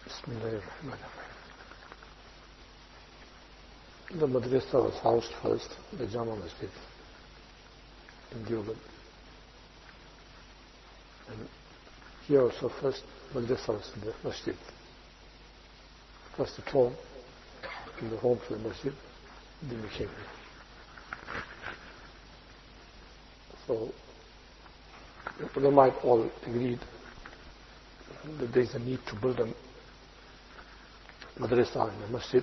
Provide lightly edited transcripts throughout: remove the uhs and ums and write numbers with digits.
Bismillahirrahmanirrahim. The madrasa was housed first, the Jama Masjid in Deoband. And here also first madrasa was in the masjid. First at home, in the home to the masjid, then we came here. So the ulama all agreed that there is a need to build a madrasa in the masjid.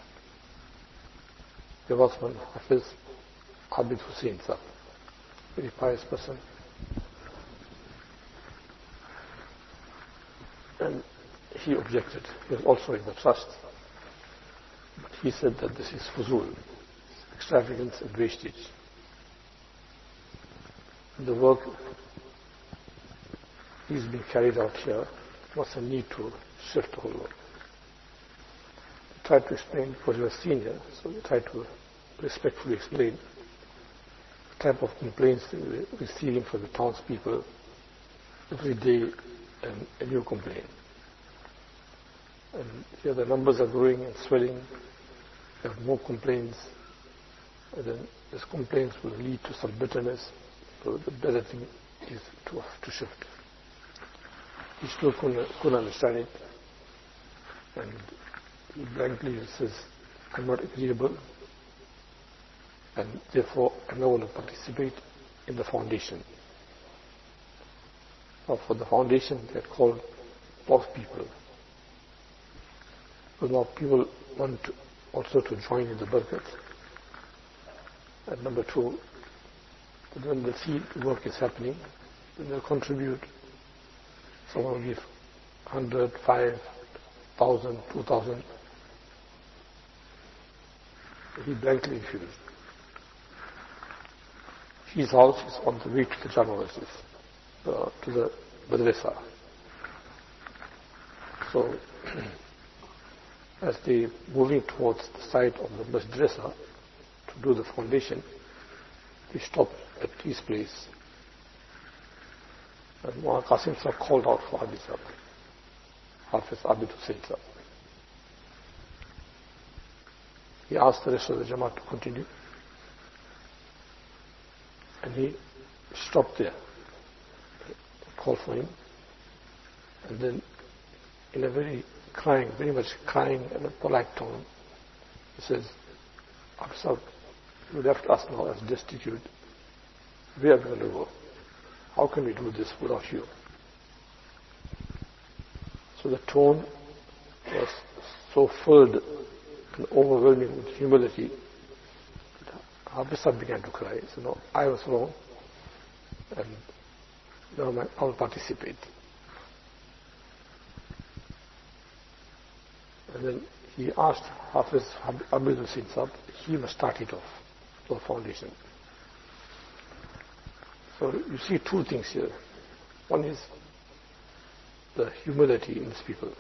There was one Hafiz Abid Hussain sir, very pious person, and he objected. He was also in the trust, but he said that this is fuzul, extravagance and wastage. The work is being carried out here. What's the need to shift the whole work? I tried to explain, because you are senior, so we tried to respectfully explain the type of complaints that we're receiving from the townspeople every day, and a new complaint. And here the numbers are growing and swelling. We have more complaints, and then these complaints will lead to some bitterness. So the better thing is to shift. He still couldn't understand it, and he blankly says, I'm not agreeable, and therefore I'm not going to participate in the foundation. Now for the foundation they had called a lot of people. But now people want also to join in the barakat. And number two, that when they see the work is happening, then they'll contribute. Someone will give 100, 5,000, 2,000. He blankly refused. His house is on the way to the Jama Masjid, to the madrasa. So, as they moving towards the site of the madrasa to do the foundation, they stopped at his place. And Mullah Qasim sir called out for Hafiz Abid Hussain sir. He asked the rest of the Jamaat to continue, and he stopped there, called for him, and then in a very much crying and a polite tone, he says, Absab, you left us now as destitute. Where are we going to go? How can we do this without you? So the tone was so filled and overwhelming with humility that Hafiz began to cry. He said, no, I was wrong, and now I will participate. And then he asked Hafiz Abid Hussain Sahib, he must start it off, the foundation. So you see two things here. One is the humility in these people,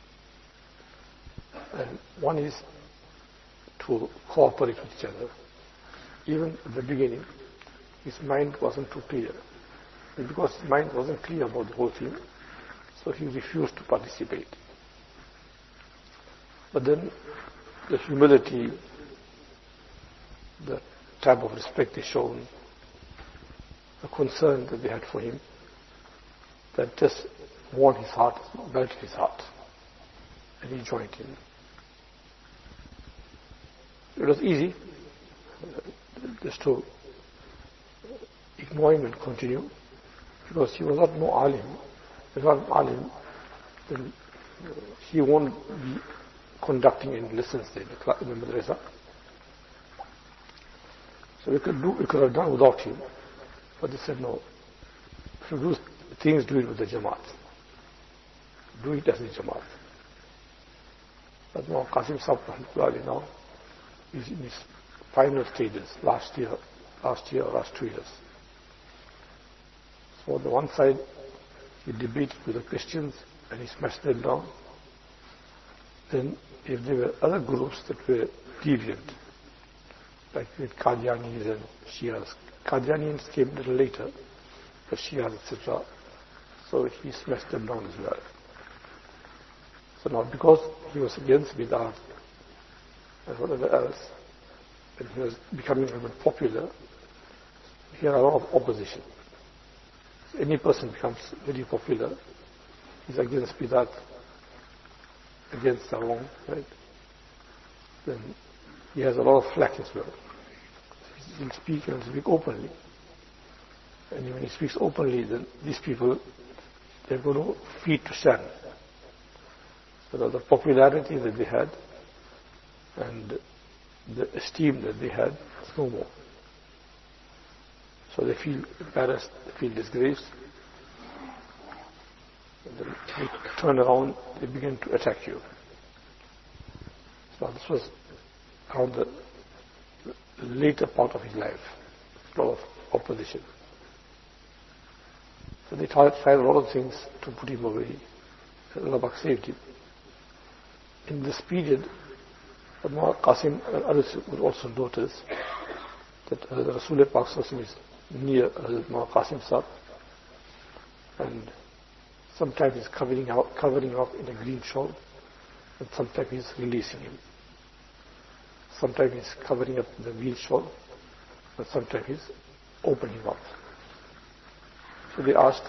and one is to cooperate with each other. Even at the beginning, his mind wasn't too clear. And because his mind wasn't clear about the whole thing, so he refused to participate. But then the humility, the type of respect they shown, the concern that they had for him, that just warmed his heart, melted his heart, and he joined in. It was easy just to ignore him and continue, because he was not no alim. If not an alim, then he won't be conducting any lessons there in the madrasa. So we could have done without him. But they said, no, if you do things, do it with the Jamaat. Do it as a Jamaat. But now Qasim Sahib now is in his final stages, last year or last 2 years. So on the one side, he debated with the Christians and he smashed them down. Then if there were other groups that were deviant, like with Qadianis and Shias. Qadianians came a little later, the Shias, etc. So he smashed them down as well. So now because he was against bid'ah and whatever else, and he was becoming a bit popular, he had a lot of opposition. So any person becomes very popular, he's against bid'ah, against the wrong, right? Then he has a lot of flack as well. He'll speak openly. And when he speaks openly, then these people, they're going to feed to Satan. So the popularity that they had and the esteem that they had is no more. So they feel embarrassed, they feel disgraced. And then they turn around, they begin to attack you. So this was around the later part of his life, a lot of opposition. So they tried a lot of things to put him away. Allah Pak saved him. In this period, Mullah Qasim and others would also notice that Rasul Pak is near Mullah Qasim Sahib, and sometimes he's covering up in a green shawl, and sometimes he's releasing him. Sometimes he's covering up in the green shawl, and sometimes he's opening up. So they asked,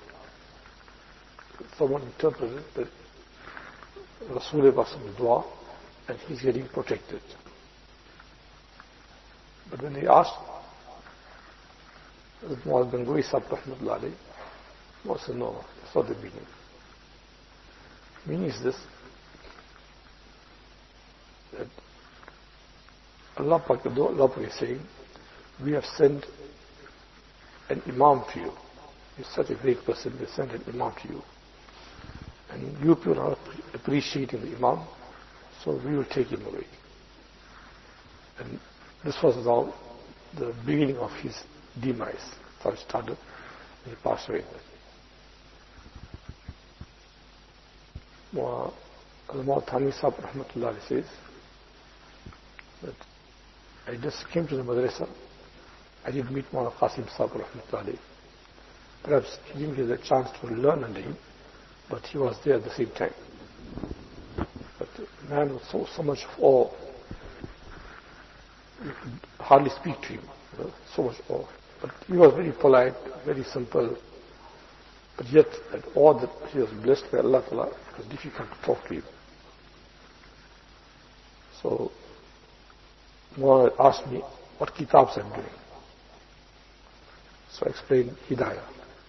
someone interpreted that Rasul was in dua and he's getting protected. But when they asked Muaz Gangohi Sahib Rahmatullah Alayhi, Muaz said, no, that's not the meaning. Meaning is this, that Allah Pak is saying, we have sent an Imam to you. He's such a great person, we have sent an Imam to you. And you people are appreciating the Imam, so we will take him away. And this was now the beginning of his demise. That's how it started, and he passed away. Al-Maw Thani Sahib Rahmatullah says that I just came to the madrasa, I didn't meet Mullah Qasim Sahib Rahmatullah. Perhaps he didn't get the chance to learn under him, but he was there at the same time. But the man was so much of awe, you could hardly speak to him, so much awe. But he was very polite, very simple, but yet that awe that he was blessed by Allah Ta'ala, it was difficult to talk to him. So Mullah asked me what kitabs I'm doing. So I explained Hidayah.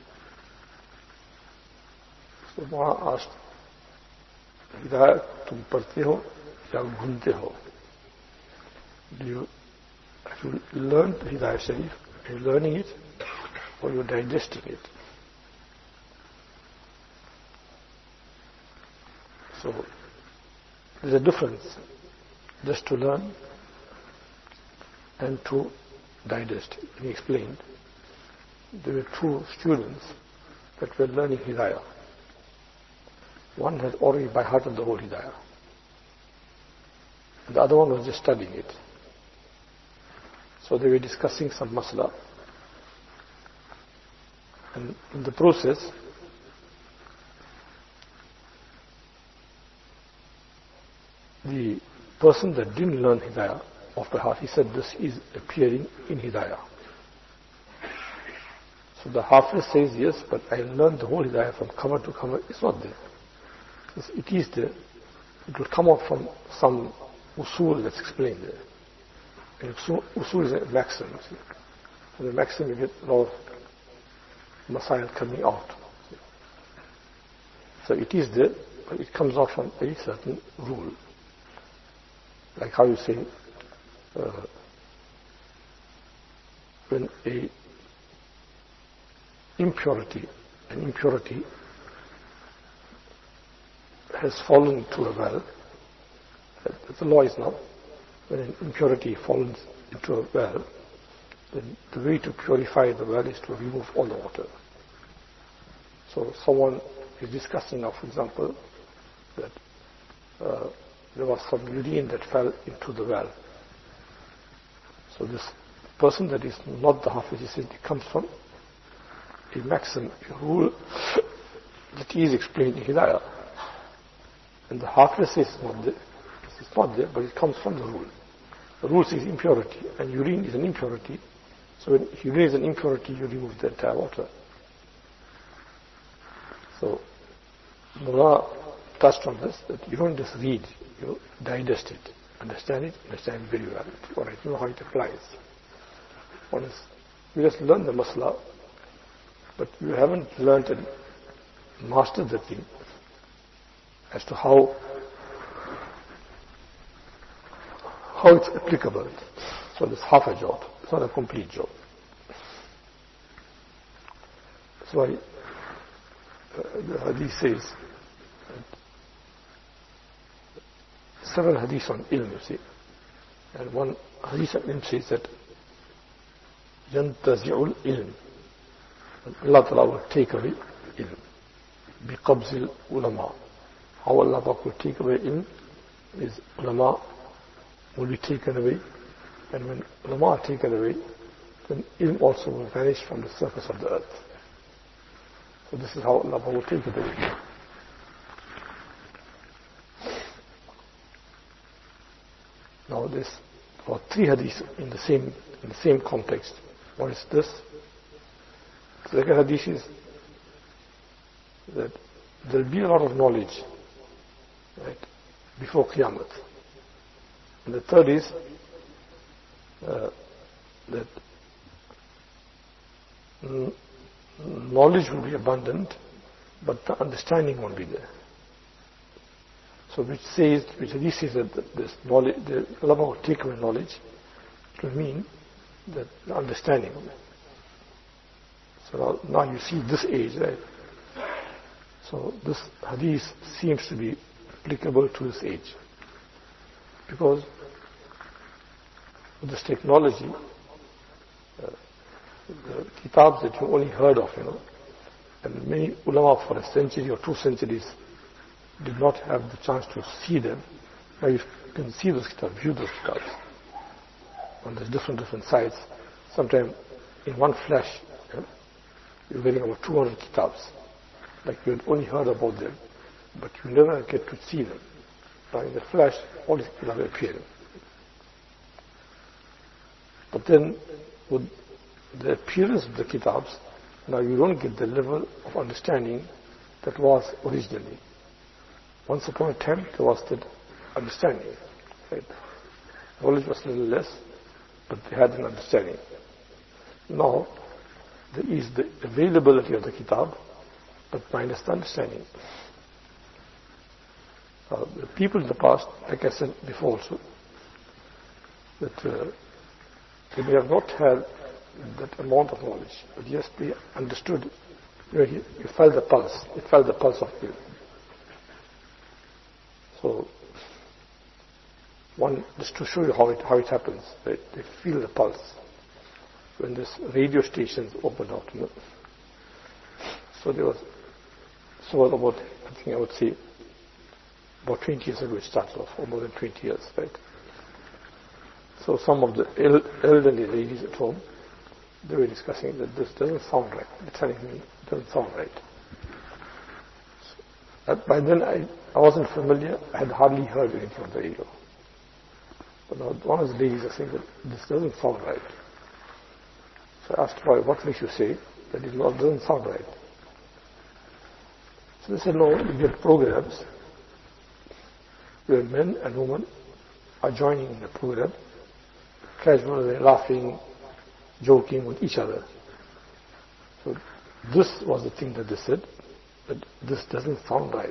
So Mullah asked, Hidayah tum padhte ho ya ghunte ho? Have you learned Hidayah Sharif? Are you learning it or you're digesting it? So there's a difference just to learn and to digest. He explained there were two students that were learning Hidayah. One had already by heart the whole Hidayah. And the other one was just studying it. So they were discussing some masla. And in the process, the person that didn't learn Hidayah off by heart, he said this is appearing in Hidayah. So the Hafiz says, yes, but I learned the whole Hidayah from cover to cover. It's not there. It is there. It will come out from some usul that's explained there. And usul is a maxim. From the maxim you get a lot of masail coming out. So it is there, but it comes out from a certain rule. Like how you say, when an impurity has fallen into a well, the law is now, when an impurity falls into a well, then the way to purify the well is to remove all the water. So someone is discussing now, for example, that there was some urine that fell into the well. So this person that is not the Hafiz, he says it comes from a maxim, a rule that is explained in Hidayah. And the heartless says it's not there, but it comes from the rule. The rule says impurity, and urine is an impurity. So when urine is an impurity, you remove the entire water. So Mullah touched on this, that you don't just read, you digest it, understand it very well. Alright, you know how it applies. One is, you just learn the masla, but you haven't learned and mastered the thing as to how it's applicable. So it's half a job, it's not a complete job. That's why the hadith says, 7 hadiths on ilm, you see. And one hadith on ilm says that ينتزع العلم, Allah Ta'ala will take away ilm. بقبض العلماء. How Allah will take away ilm is ulama will be taken away, and when ulama are taken away, then ilm also will vanish from the surface of the earth. So this is how Allah will take it away. Now there are 3 hadiths in the same context. One is this. The second hadith is that there will be a lot of knowledge, right, before Qiyamah. And the third is that knowledge will be abundant, but the understanding won't be there. So which hadith says that this knowledge, the ulama will take away knowledge, it will mean that the understanding. So now you see this age, right? So this hadith seems to be applicable to this age. Because with this technology, the kitabs that you only heard of, and many ulama for a century or 2 centuries did not have the chance to see them. Now you can see those kitabs, view those kitabs on these different sites. Sometimes in one flash, you're getting about 200 kitabs. Like you had only heard about them, but you never get to see them. Now in the flash, all these kitabs appear. But then with the appearance of the kitabs, now you don't get the level of understanding that was originally. Once upon a time, there was that understanding. Right? Knowledge was a little less, but they had an understanding. Now, there is the availability of the kitab, but minus the understanding. The people in the past, like I said before also, that they may have not had that amount of knowledge, but yes, they understood. You felt the pulse. It felt the pulse of you. So, just to show you how it happens, right? They feel the pulse when this radio stations opened out. So there was about, I think I would say, about 20 years ago it started off, or more than 20 years, right? So some of the elderly ladies at home, they were discussing that this doesn't sound right. They're telling me it doesn't sound right. By then I wasn't familiar. I had hardly heard anything on the radio. But now one of the ladies was saying that this doesn't sound right. So I asked her, what makes you say that it doesn't sound right? So they said, no, you get programs where men and women are joining in the program, casually laughing, joking with each other. So this was the thing that they said, that this doesn't sound right.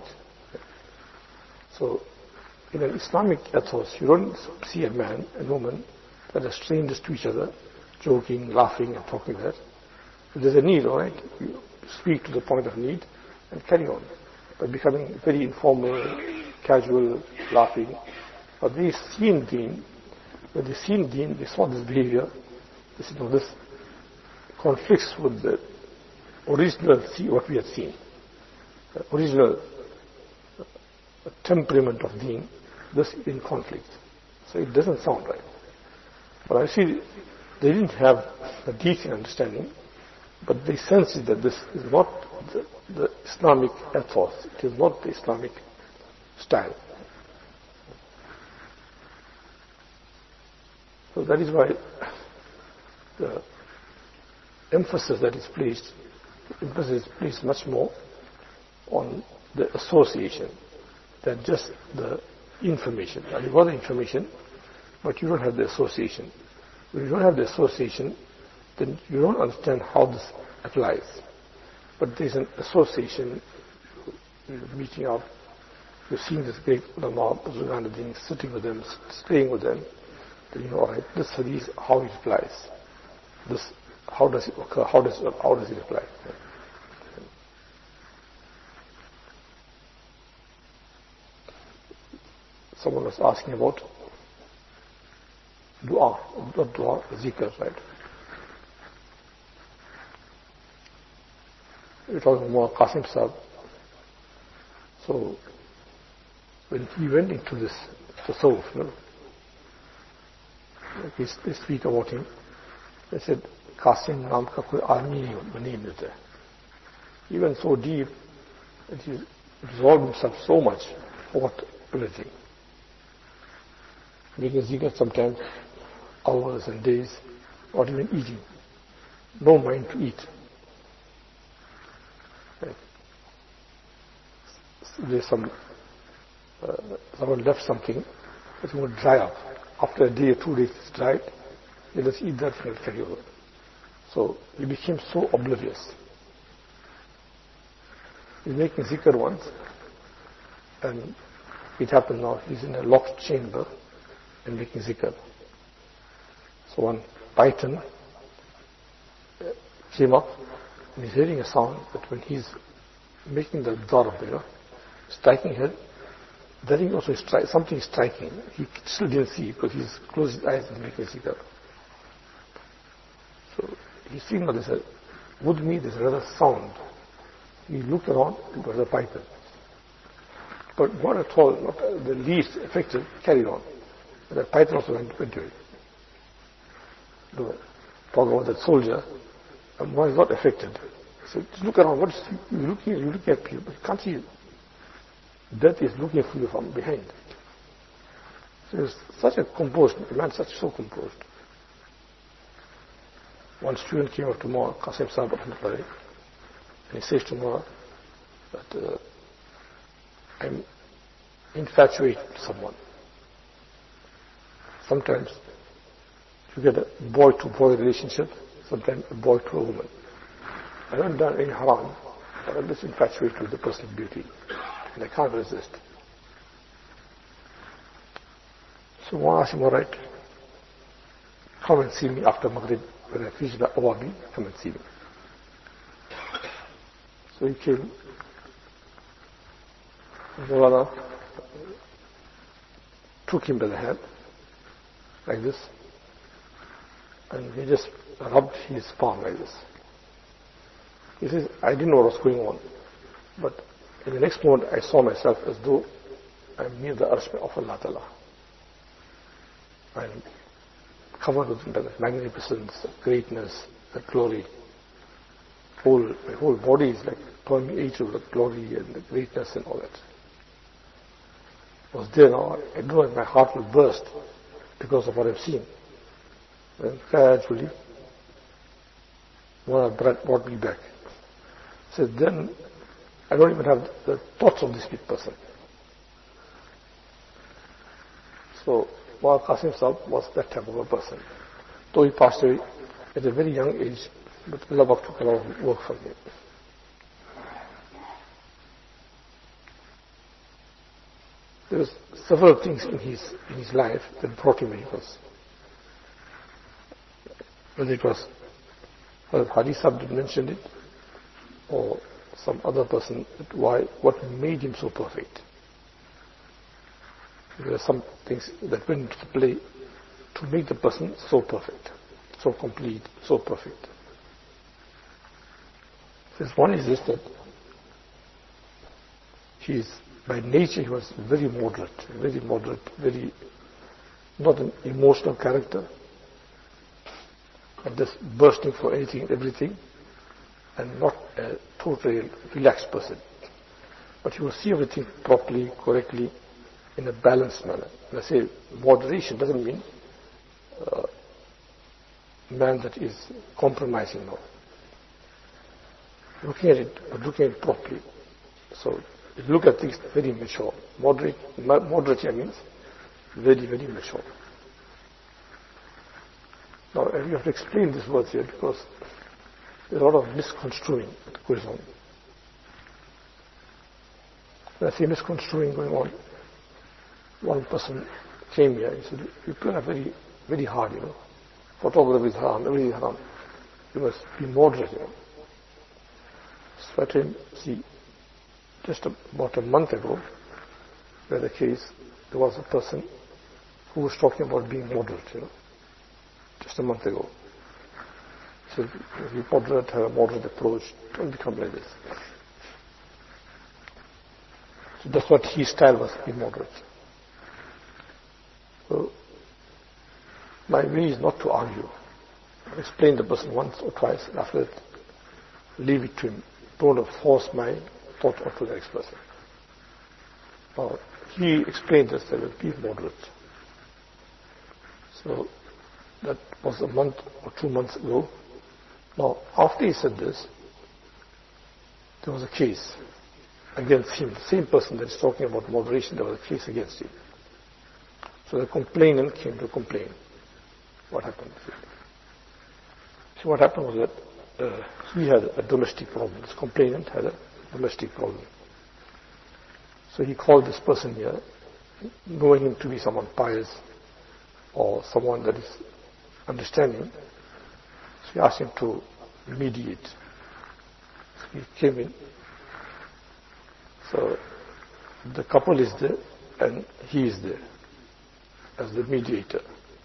So in an Islamic ethos, you don't see a man and woman that are strangers to each other, joking, laughing and talking like that. If there's a need, all right, you speak to the point of need and carry on. But becoming very informal, casual, laughing. But they seen deen, when they seen deen, they saw this behavior, they said, no, this conflicts with the original, what we had seen. The original temperament of deen, this is in conflict. So it doesn't sound right. But I see they didn't have a decent understanding, but they sensed that this is not the Islamic ethos. It is not the Islamic style. So that is why the emphasis is placed much more on the association than just the information. Now, you got the information, but you don't have the association. When you don't have the association, then you don't understand how this applies. But there's an association, meeting up, you're seeing this great ulama, Zunanuddin, sitting with them, staying with them, then you know, all right, this hadith, how it applies. This, how does it occur? How does it apply? Someone was asking about dua, not dua, zikr, right? We're talking about Qasim Sahib. So, when he went into this tasawwuf, they speak about him. They said, Qasim naam ka koi aadmi nahi milta. He went so deep that he absorbed himself so much, forgot everything. Making zikr sometimes hours and days, not even eating. No mind to eat. There's someone left something, it will dry up. After a day or 2 days it's dried, you just eat that and carry over. So he became so oblivious. He's making zikr once, and it happened now, he's in a locked chamber and making zikr. So one python came up, and he's hearing a sound that when he's making the darb, striking her, then he also something is striking. He still didn't see because he's closed his eyes and making zikr. So he's seeing that there's another sound. He looked around, it was a python. But not at all, not the least affected, carried on. And the python also went to it. Talk about that soldier, and one is not affected. So just look around, what is you're looking at people, but you can't see it. Death is looking for you from behind. So it's such a composed, a man so composed. One student came up to Mullah Qasim Sahib and he says to Mullah that I'm infatuated with someone. Sometimes you get a boy-to-boy relationship, sometimes a boy to a woman. I haven't done any haram, but I'm just infatuated with the person's beauty. And I can't resist. So one asked him, all right, come and see me after Maghrib. When I finish the Awabi, come and see me. So he came. Mawlana took him by the hand, like this, and he just rubbed his palm like this. He says, I didn't know what was going on, but in the next moment I saw myself as though I'm near the arsh of Allah Ta'ala. I'm covered with the magnificence, the greatness, the glory. My whole body is like permeated with the glory and the greatness and all that. I was there now, I know that my heart will burst because of what I've seen. Then gradually, one brought me back. So then, I don't even have the thoughts of this person. So, Mullah Qasim Sahib was that type of a person. Though he passed away at a very young age, but Allah took a lot of work from him. There was several things in his life that brought him where he was. Whether it was Hadith Sahib mentioned it, or some other person, what made him so perfect. There are some things that went into play to make the person so perfect, so complete, so perfect. One is this, that by nature he was very moderate, very not an emotional character, and just bursting for anything and everything, and not a totally relaxed person. but you will see everything properly, correctly, in a balanced manner. When I say moderation doesn't mean man that is compromising now. Looking at it, but looking at it properly. So look at things very mature. Moderate means very, very mature. Now you have to explain this word here because there's a lot of misconstruing that goes on. When I see misconstruing going on, one person came here, he said, people are very, very hard, Photography is haram, everything is haram. You must be moderate, So I told him, see, just about a month ago, where the case, there was a person who was talking about being moderate, just a month ago. He said, be moderate, have a moderate approach, don't become like this. So that's what his style was, be moderate. So, my way is not to argue. I explain the person once or twice, and after that, leave it to him. Don't force my thought onto the next person. Now, he explained this, that be moderate. So, that was a month or 2 months ago. Now, after he said this, there was a case against him. The same person that is talking about moderation, there was a case against him. So the complainant came to complain. What happened? So what happened was that he had a domestic problem. This complainant had a domestic problem. So he called this person here, knowing him to be someone pious or someone that is understanding. So he asked him to mediate. So he came in. So the couple is there and he is there as the mediator.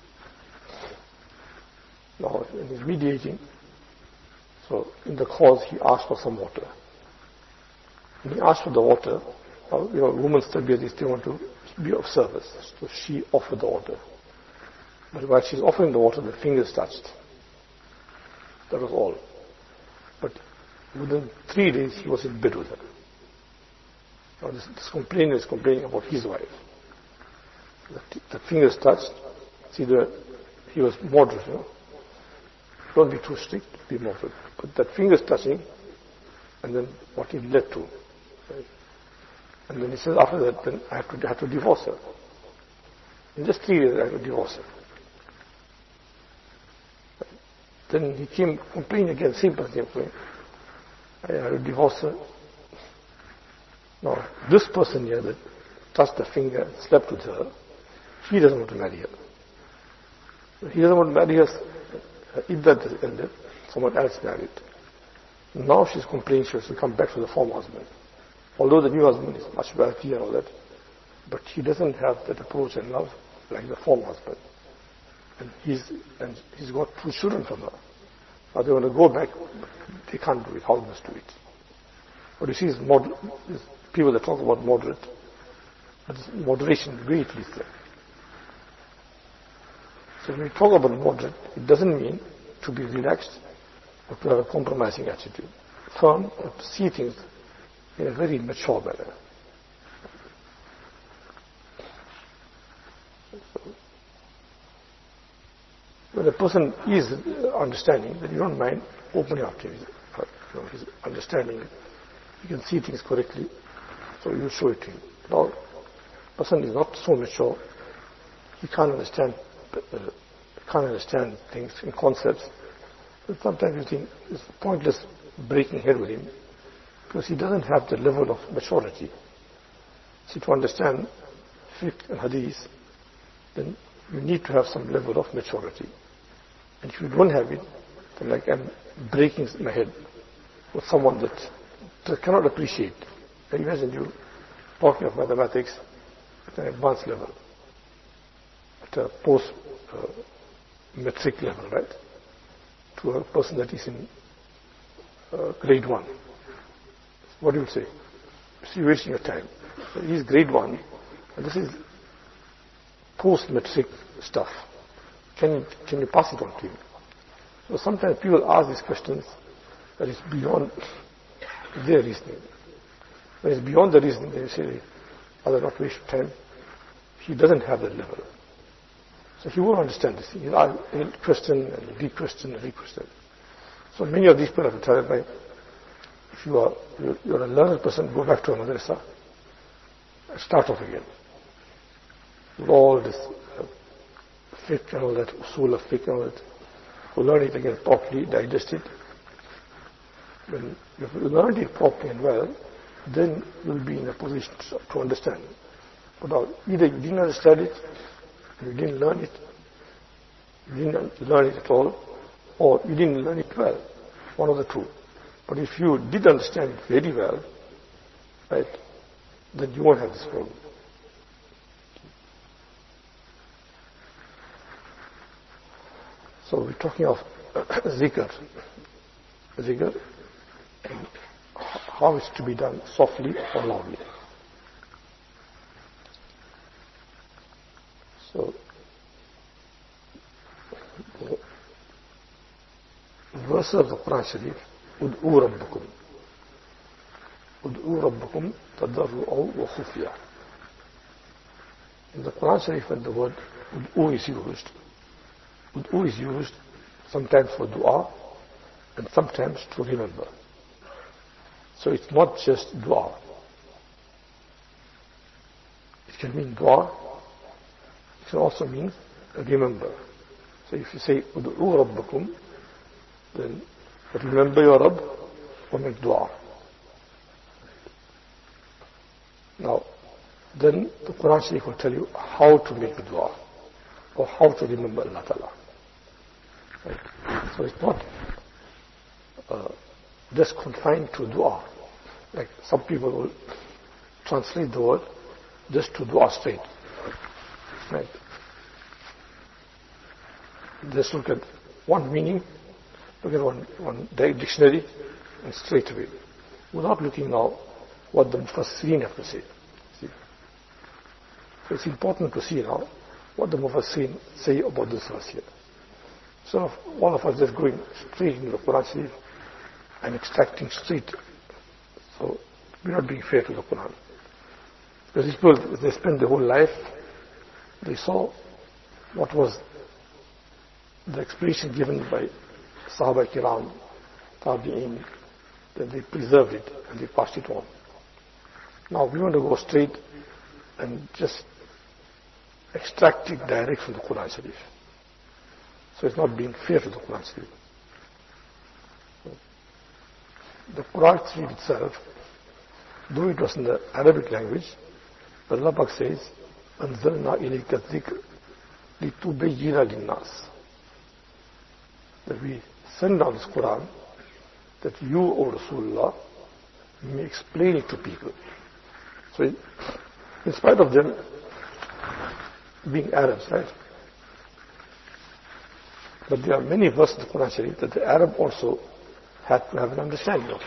Now, when he's mediating, so in the cause he asked for some water. When he asked for the water, women's tabiyat is they want to be of service. So she offered the water. But while she's offering the water, the fingers touched. That was all. But within 3 days, he was in bed with her. Now this complainer is complaining about his wife. The fingers touched. See, he was moderate, Don't be too strict, be moderate. But that fingers touching, and then what it led to. Right? And then he says, after that, then I have to divorce her. In just 3 years, I have to divorce her. Right? Then he came complaining again, same person came. I have to divorce her. Now, this person here that touched the finger, slept with her, he doesn't want to marry her. He doesn't want to marry her. Iddat is ended, someone else married. Now she's complaining she has to come back to the former husband. Although the new husband is much wealthy and all that, but he doesn't have that approach and love like the former husband. And he's got 2 children from her. Now they want to go back, they can't do it. How must do it? What you see is people that talk about moderate, but moderation greatly there. So when we talk about moderate, it doesn't mean to be relaxed or to have a compromising attitude. Firm, or to see things in a very mature manner. So, when a person is understanding, then you don't mind opening up to him. His understanding, you can see things correctly, so you show it to him. Now, the person is not so mature, he can't understand things in concepts. But sometimes you think it's pointless breaking head with him because he doesn't have the level of maturity. So to understand fiqh and hadith, then you need to have some level of maturity. And if you don't have it, then like I'm breaking my head with someone that cannot appreciate. Can you imagine you talking of mathematics at an advanced level, at a post-metric level, right? To a person that is in grade 1. What do you say? You're wasting your time. He's grade 1, and this is post-metric stuff. Can you pass it on to him? So sometimes people ask these questions that is beyond their reasoning. When it's beyond the reasoning, then you say, I'll not waste time. He doesn't have that level. So he won't understand this. He'll question and re-question and re-question. So many of these people have tried by, if you're a learned person, go back to a madrasa, start off again. With all this fiqh and all that, usul of fiqh and all that, to learn it again properly, digest it. When you've learned it properly and well, then you'll be in a position to understand. But now, either you didn't understand it, you didn't learn it, you didn't learn it at all, or you didn't learn it well. One of the two. But if you did understand it very well, right, then you won't have this problem. So we're talking of zikr. Zikr, and how it's to be done, softly or loudly. So, the verse of the Quran Sharif, Ud'u Rabbakum. Ud'u Rabbakum tadarru'aw wa khufya. In the Quran Sharif, when the word Ud'u is used sometimes for dua and sometimes to remember. So it's not just dua. It can mean dua. It can also mean remember. So if you say Ud'u Rabbakum, then remember your Rabb or make dua. Now, then the Quran Sharif will tell you how to make the dua or how to remember Allah Ta'ala. Right? So it's not just confined to dua. Like some people will translate the word just to dua straight. Right? Just look at one meaning, look at one dictionary, and straight away, without looking now what the Mufassirin have to say. See? So it's important to see now what the Mufassirin say about this verse here. So one of us just going straight into the Quran Sharif and extracting straight. So we're not being fair to the Quran. Because these people, they spend their whole life, they saw what was the explanation given by Sahaba Kiram, Tabi'in, then they preserved it and they passed it on. Now we want to go straight and just extract it direct from the Quran Sharif. So it's not being fair to the Quran Sharif. The Quran Sharif itself, though it was in the Arabic language, Allah Pak says, أَنزَلْنَا إِلَيْكَ الذِّكْرِ لِتُبَيِّنَ لِلنَّاسِ. That we send down this Quran, that you, O Rasulullah, may explain it to people. So in spite of them being Arabs, right? But there are many verses in the Quran Sharif that the Arab also had to have an understanding of.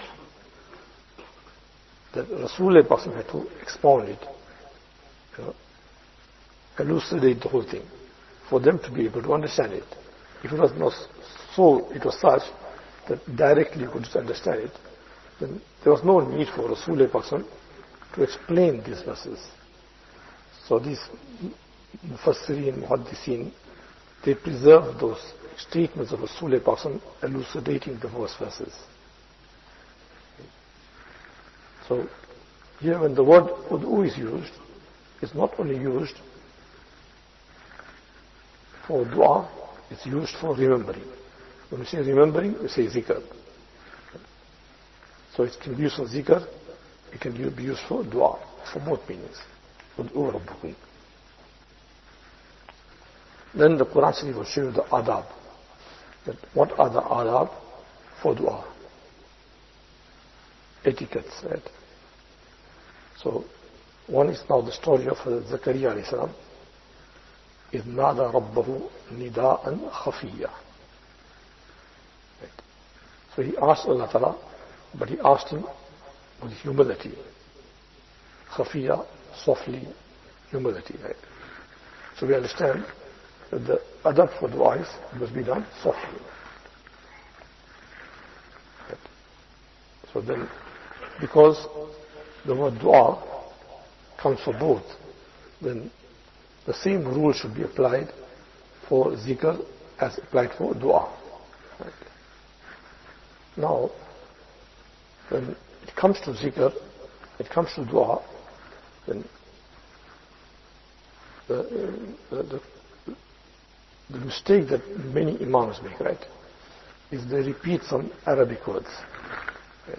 That Rasulullah had to expound it, elucidate the whole thing, for them to be able to understand it. If it was not so, it was such that directly you could just understand it, then there was no need for Rasulullah to explain these verses. So these Mufassirin, Muhaddithin, they preserve those statements of Rasulullah elucidating the verses. So here when the word Ud'u is used, it's not only used for dua, it's used for remembering. When we say remembering, we say zikr. So it can be used for zikr, it can be used for dua, for both meanings. Ud'u Rabbakum. Then the Quran Sharif will show you the adab. That what are the adab for dua? Etiquettes, right? So one is now the story of Zakaria alayhi salam. إِذْ نَادَى رَبَّهُ نِدَاءً خَفِيًّا. Right? So he asked Allah Ta'ala, but he asked him with humility. Khafiya, softly, humility, right? So we understand that the adab for dua is must be done softly. Right? So then, because the word dua comes for both, then the same rule should be applied for zikr as applied for dua. Right? Now, when it comes to zikr, it comes to dua, then the mistake that many imams make, right, is they repeat some Arabic words. Right?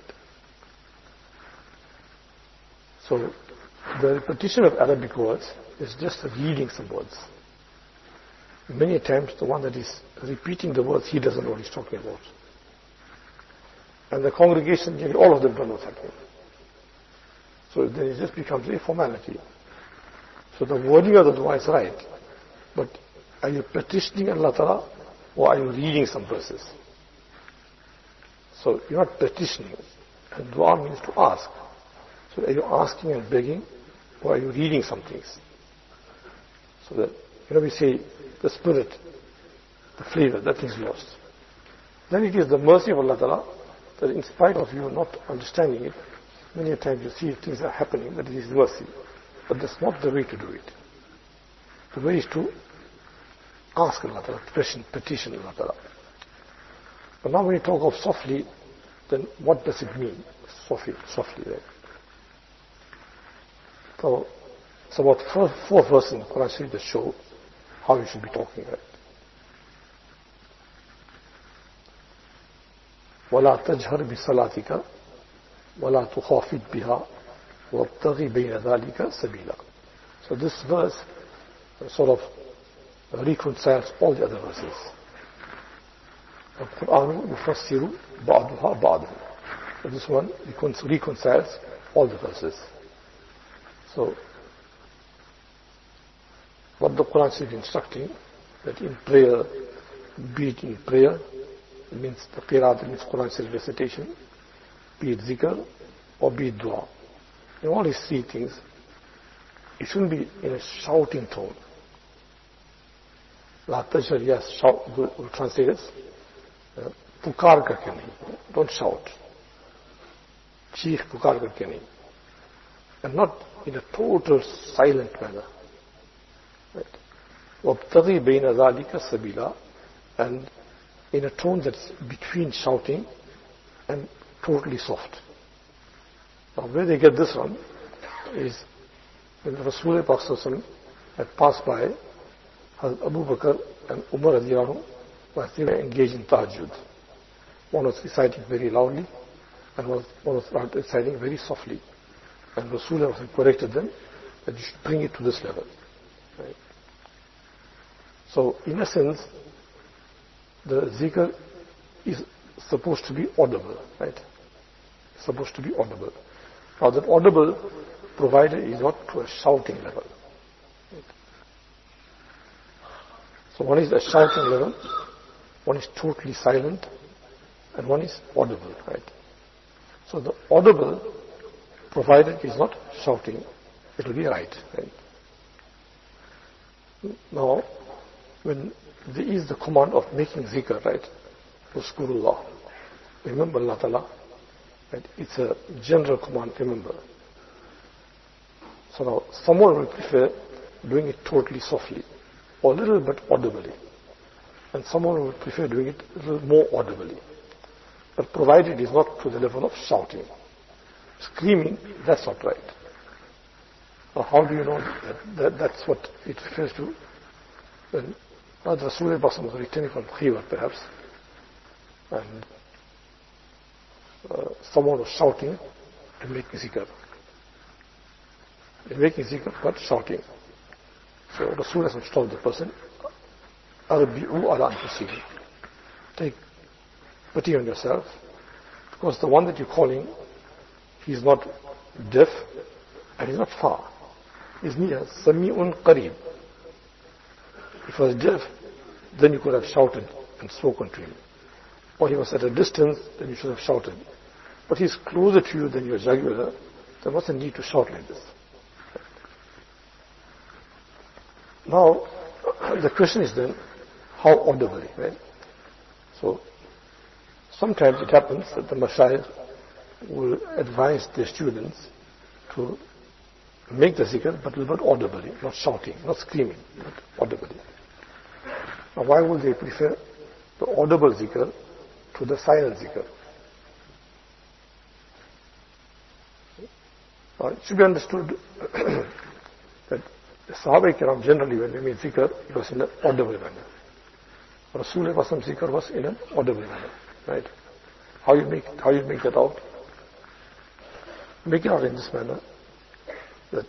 So the repetition of Arabic words is just reading some words. Many times the one that is repeating the words, he doesn't know what he's talking about. And the congregation, all of them don't know what's happening. So then it just becomes a formality. So the wording of the dua is right, but are you petitioning Allah Ta'ala or are you reading some verses? So you're not petitioning, and dua means to ask. So are you asking and begging, or are you reading some things? So that, we say the spirit, the flavor, that is lost. Then it is the mercy of Allah Ta'ala that in spite of you not understanding it, many times you see things are happening, that it is mercy. But that's not the way to do it. The way is to ask Allah Ta'ala, petition Allah Ta'ala. But now when you talk of softly, then what does it mean? Softly, right? So it's about four verses in the Quran Sharif that show how you should be talking, right? وَلَا تَجْهَرْ بِصَلَاتِكَ وَلَا تُخَافِتْ بِهَا وَابْتَغِ بَيْنَ ذَلِكَ سَبِيلًا. So this verse sort of reconciles all the other verses. القرآن يفسر بعضها بعضا. So this one reconciles all the verses. So what the Quran is instructing, that in prayer, be it in prayer, it means the qiraat, means Quran recitation, be it zikr or be it dua. In all these three things, it shouldn't be in a shouting tone. La tajhar, yes, shout, we'll translate this. Pukar karke nahi, don't shout. Cheekh pukar karke nahi. And not in a total silent manner. Right? وَابْتَغِي بَيْنَ ذَلِكَ سَبِيلًا, and in a tone that's between shouting and totally soft. Now where they get this from is when Rasulullah had passed by, Hazrat Abu Bakr and Umar radiallahu anhu, they were engaged in tahajjud. One was reciting very loudly and one was reciting very softly. And Rasulullah corrected them that you should bring it to this level. Right? So in a sense, the zikr is supposed to be audible, right? It's supposed to be audible. Now that audible, provided is not to a shouting level. Right? So one is a shouting level, one is totally silent, and one is audible, right? So the audible, provided is not shouting, it will be right. Now, when there is the command of making zikr, right? Uzkurullah, remember Allah Ta'ala, right? It's a general command, remember. So now, someone will prefer doing it totally softly, or a little bit audibly. And someone will prefer doing it a little more audibly. But provided it is not to the level of shouting. Screaming, that's not right. Now, how do you know that that's what it refers to? When Rasulullah was returning from Khaybar, perhaps, and someone was shouting and making zikr. Making zikr, but shouting. So Rasulullah told the person, Arbi'u ala anfusikum. Take pity on yourself, because the one that you're calling, he's not deaf and he's not far. He's near. Sami'un qareeb. If he was deaf, then you could have shouted and spoken to him. Or he was at a distance, then you should have shouted. But he's closer to you than your jugular, there was a need to shout like this. Now, the question is then, how audibly, right? So, sometimes it happens that the mashayikh will advise their students to make the zikr, but a little bit audibly, not shouting, not screaming, but audibly. Now why would they prefer the audible zikr to the silent zikr? Now it should be understood that the Sahaba Kiram generally, when they made zikr, it was in an audible manner. Rasulullah zikr was in an audible manner, right? How you make that out? Make it out in this manner, that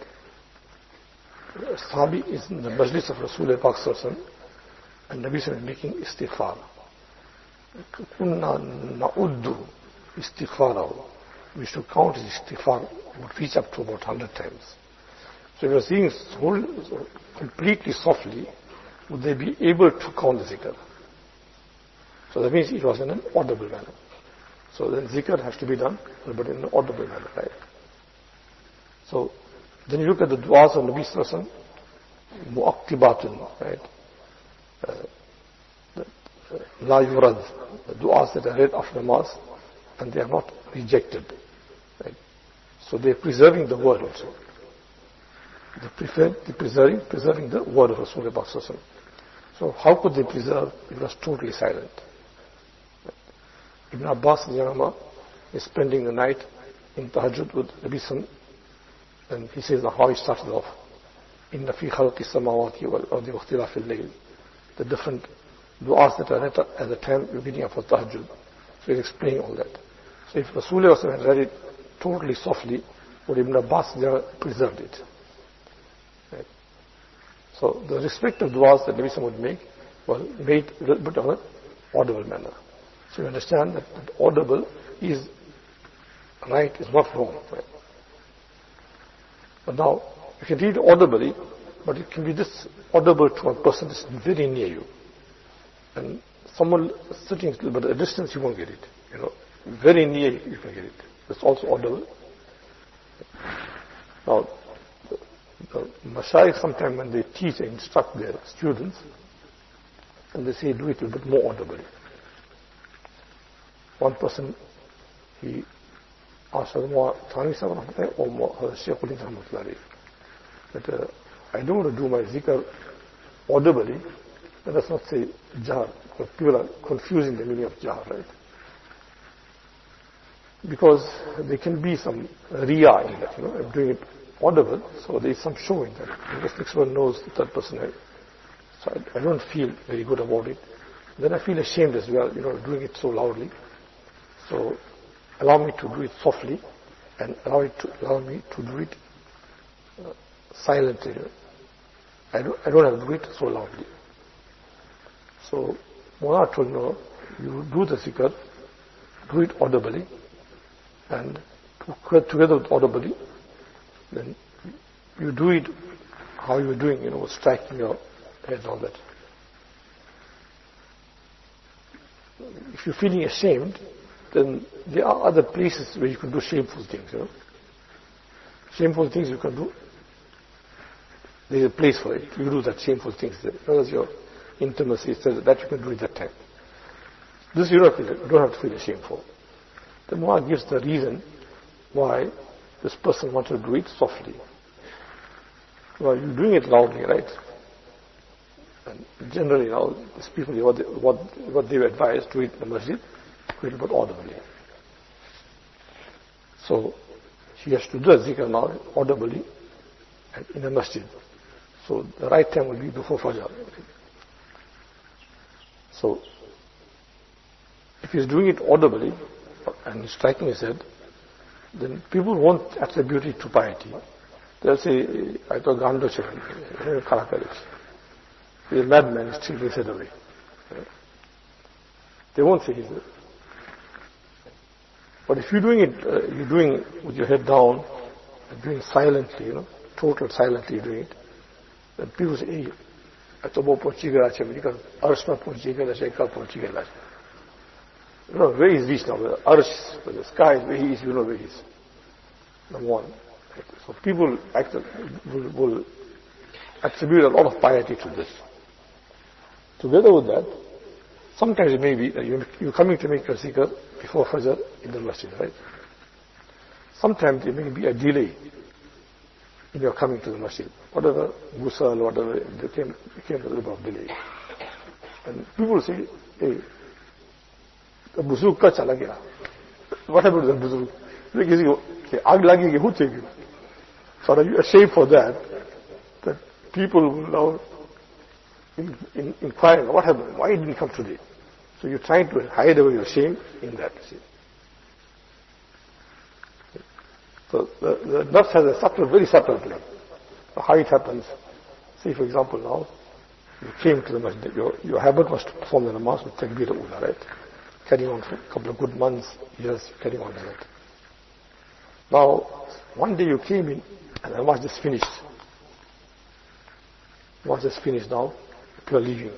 Sahabi is in the majlis of Rasulullah Pak Sallallahu, and Nabi Sallallahu making istighfar. Kunna na'uddu istighfarahu. We used to count his istighfar, would reach up to about 100 times. So if you are seeing completely softly, would they be able to count the zikr? So that means it was in an audible manner. So then zikr has to be done, but in an audible manner, right? So then you look at the du'as of Nabi Sallallahu Alaihi Wasallam, mu'aqtibatun, right? La yurad, the du'as that are read after namaz, and they are not rejected, right? So they are preserving the word also. They preserving the word of Rasulullah Sallallahu Alaihi Wasallam. So how could they preserve? It was totally silent. Ibn Abbas is spending the night in tahajjud with Nabi Sallallahu, and he says how he started off. Inna fi khalqi samawati wal ardi wa ikhtilafil layl. The different du'as that are read at the time beginning of tahajjud. So he's explaining all that. So if Rasulullah had read it totally softly, would Ibn Abbas preserved it? Right? So the respective du'as that Nabi Sallallahu would make were made a little bit on an audible manner. So you understand that audible is right, is not wrong. Right? But now, you can read audibly, but it can be this audible to a person that's very near you. And someone sitting a little bit at a distance, you won't get it. You know, very near you can get it. It's also audible. Now, the mashayikh sometimes when they teach and instruct their students, and they say do it a little bit more audibly. One person, he asked Thani Sahib or Shaykh Uddin Rahmatullah, that I don't want to do my zikr audibly, but let's not say jar, because people are confusing the meaning of jar, right? Because there can be some riya in that, I'm doing it audible, so there is some show in that, because next one knows the third person, right? So I don't feel very good about it. Then I feel ashamed as well, doing it so loudly. So allow me to do it softly, and allow me to do it silently. I don't have to do it so loudly. So Mullah told no, you do the zikr, do it audibly, and together with audibly, then you do it how you were doing, striking your head and all that. If you're feeling ashamed, then there are other places where you can do shameful things, Shameful things you can do. There is a place for it. You do that shameful things there. Because your intimacy says that you can do it that time. This you don't have to feel shameful. The Mullah gives the reason why this person wants to do it softly. Well, you're doing it loudly, right? And generally now, these people, what they advise, do it in the masjid, do it but audibly. So, he has to do a zikr now audibly and in the masjid. So, the right time will be before Fajr. So, if he's doing it audibly and he's striking his head, then people won't attribute it to piety. They'll say, I thought Gandho Karakarish. He's a madman, he's tilting his head away. They won't say he's. But if you're doing it with your head down, and doing silently, total silently doing it, then people say, hey, I thought about Portugal, Arshma Portugal, Sheka Portugal. Where is reached now? The Arsh, the sky, where he is, where he is. Number one. So people will attribute a lot of piety to this. Together with that, sometimes it may be that you're coming to make a zikr before Fajr in the masjid, right? Sometimes there may be a delay when you're coming to the masjid. Whatever, ghusl, whatever, they came to the river of Delhi. And people say, hey, the buzurg ka chala gaya. What happened to the buzurg? Aag lagi, who take you? So are you ashamed for that? That people will now inquire, what happened? Why didn't he come today? So you're trying to hide away your shame in that. See? So the nafs has a subtle, very subtle play. How it happens, see for example now, you came to the masjid, your habit was to perform the namaz with takbir ula, right? Carrying on for a couple of good months, years, carrying on with that. Now, one day you came in and the namaz is finished. Namaz is finished now, people are leaving.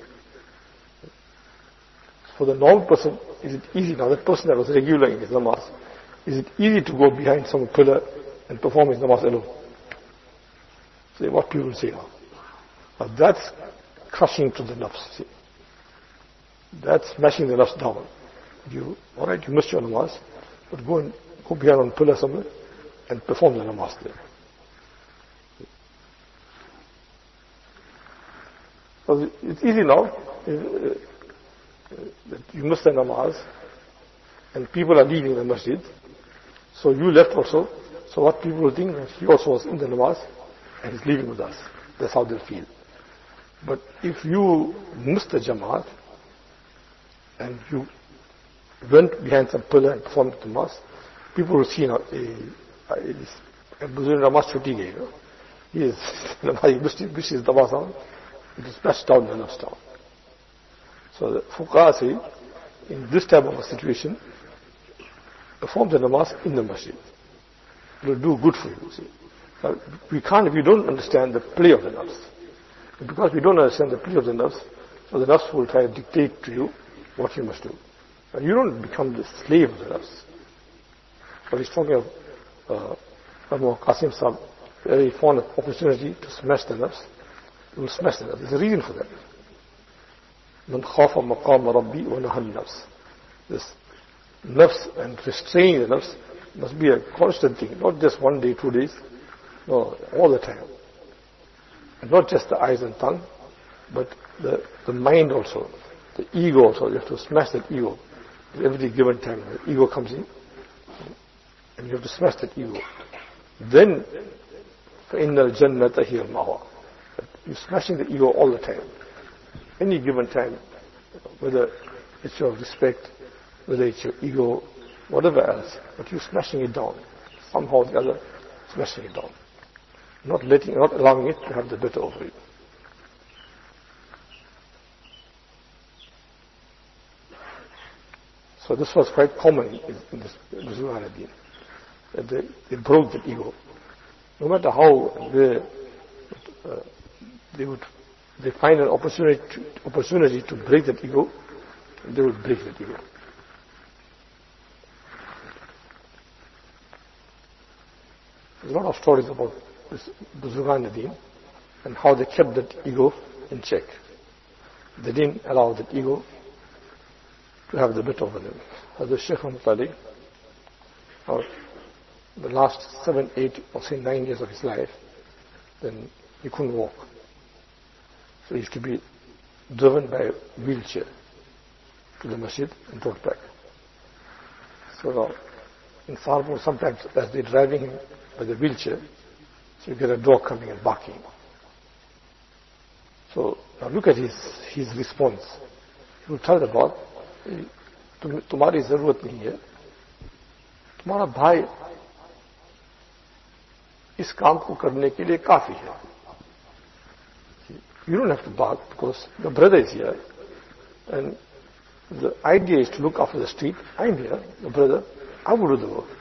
For the normal person, is it easy now, that person that was regular in his namaz, is it easy to go behind some pillar and perform his namaz alone? See what people say now. Now that's crushing to the nafs. See? That's smashing the nafs down. Alright, you missed your namaz, but go behind on pillar somewhere and perform the namaz there. So it's easy now that you miss the namaz and people are leaving the masjid. So you left also. So what people will think that he also was in the namaz and he's leaving with us. That's how they'll feel. But if you missed the jamaat and you went behind some pillar and performed the namaz, people will see now, namaz chuti gayi. He missed his namaz down. It is pressed down the nafs down. So the fuqaha say, in this type of a situation, perform the namaz in the masjid. It will do good for you. See. Now, we can't if we don't understand the play of the nafs. And because we don't understand the play of the nafs, so the nafs will try to dictate to you what you must do. And you don't become the slave of the nafs. But he's talking of Qasim Sahib, very fond of opportunity to smash the nafs. He will smash the nafs. There's a reason for that. Man khafa maqam rabbi wa nahan nafs. This nafs and restraining the nafs must be a constant thing, not just 1 day, 2 days, no, all the time. And not just the eyes and tongue, but the mind also, the ego also. You have to smash that ego. Every given time, the ego comes in, and you have to smash that ego. Then, فَإِنَّ الْجَنَّةَ هِيَ الْمَأْوَى. You're smashing the ego all the time. Any given time, whether it's your respect, whether it's your ego, whatever else, but you're smashing it down. Somehow or the other, smashing it down. Not allowing it to have the better over you. So this was quite common in this Buzurgan ad-Din. They broke the ego. No matter how they find an opportunity to break that ego, they would break that ego. There's a lot of stories about this Buzurgan ad-Din and how they kept that ego in check. They didn't allow that ego to have the bit over them. As the Shaykh Rahmatullah, the last 7, 8 or say 9 years of his life, then he couldn't walk. So he used to be driven by a wheelchair to the masjid and brought back. So now, in Saharpur, sometimes as they're driving him by the wheelchair, so you get a dog coming and barking. So now look at his response. He will tell the dog, तुम्हारी जरूरत नहीं है, तुम्हारा भाई इस काम को करने के लिए काफी है. You don't have to bark because your brother is here, and the idea is to look after the street. I'm here, your brother, I will do the work.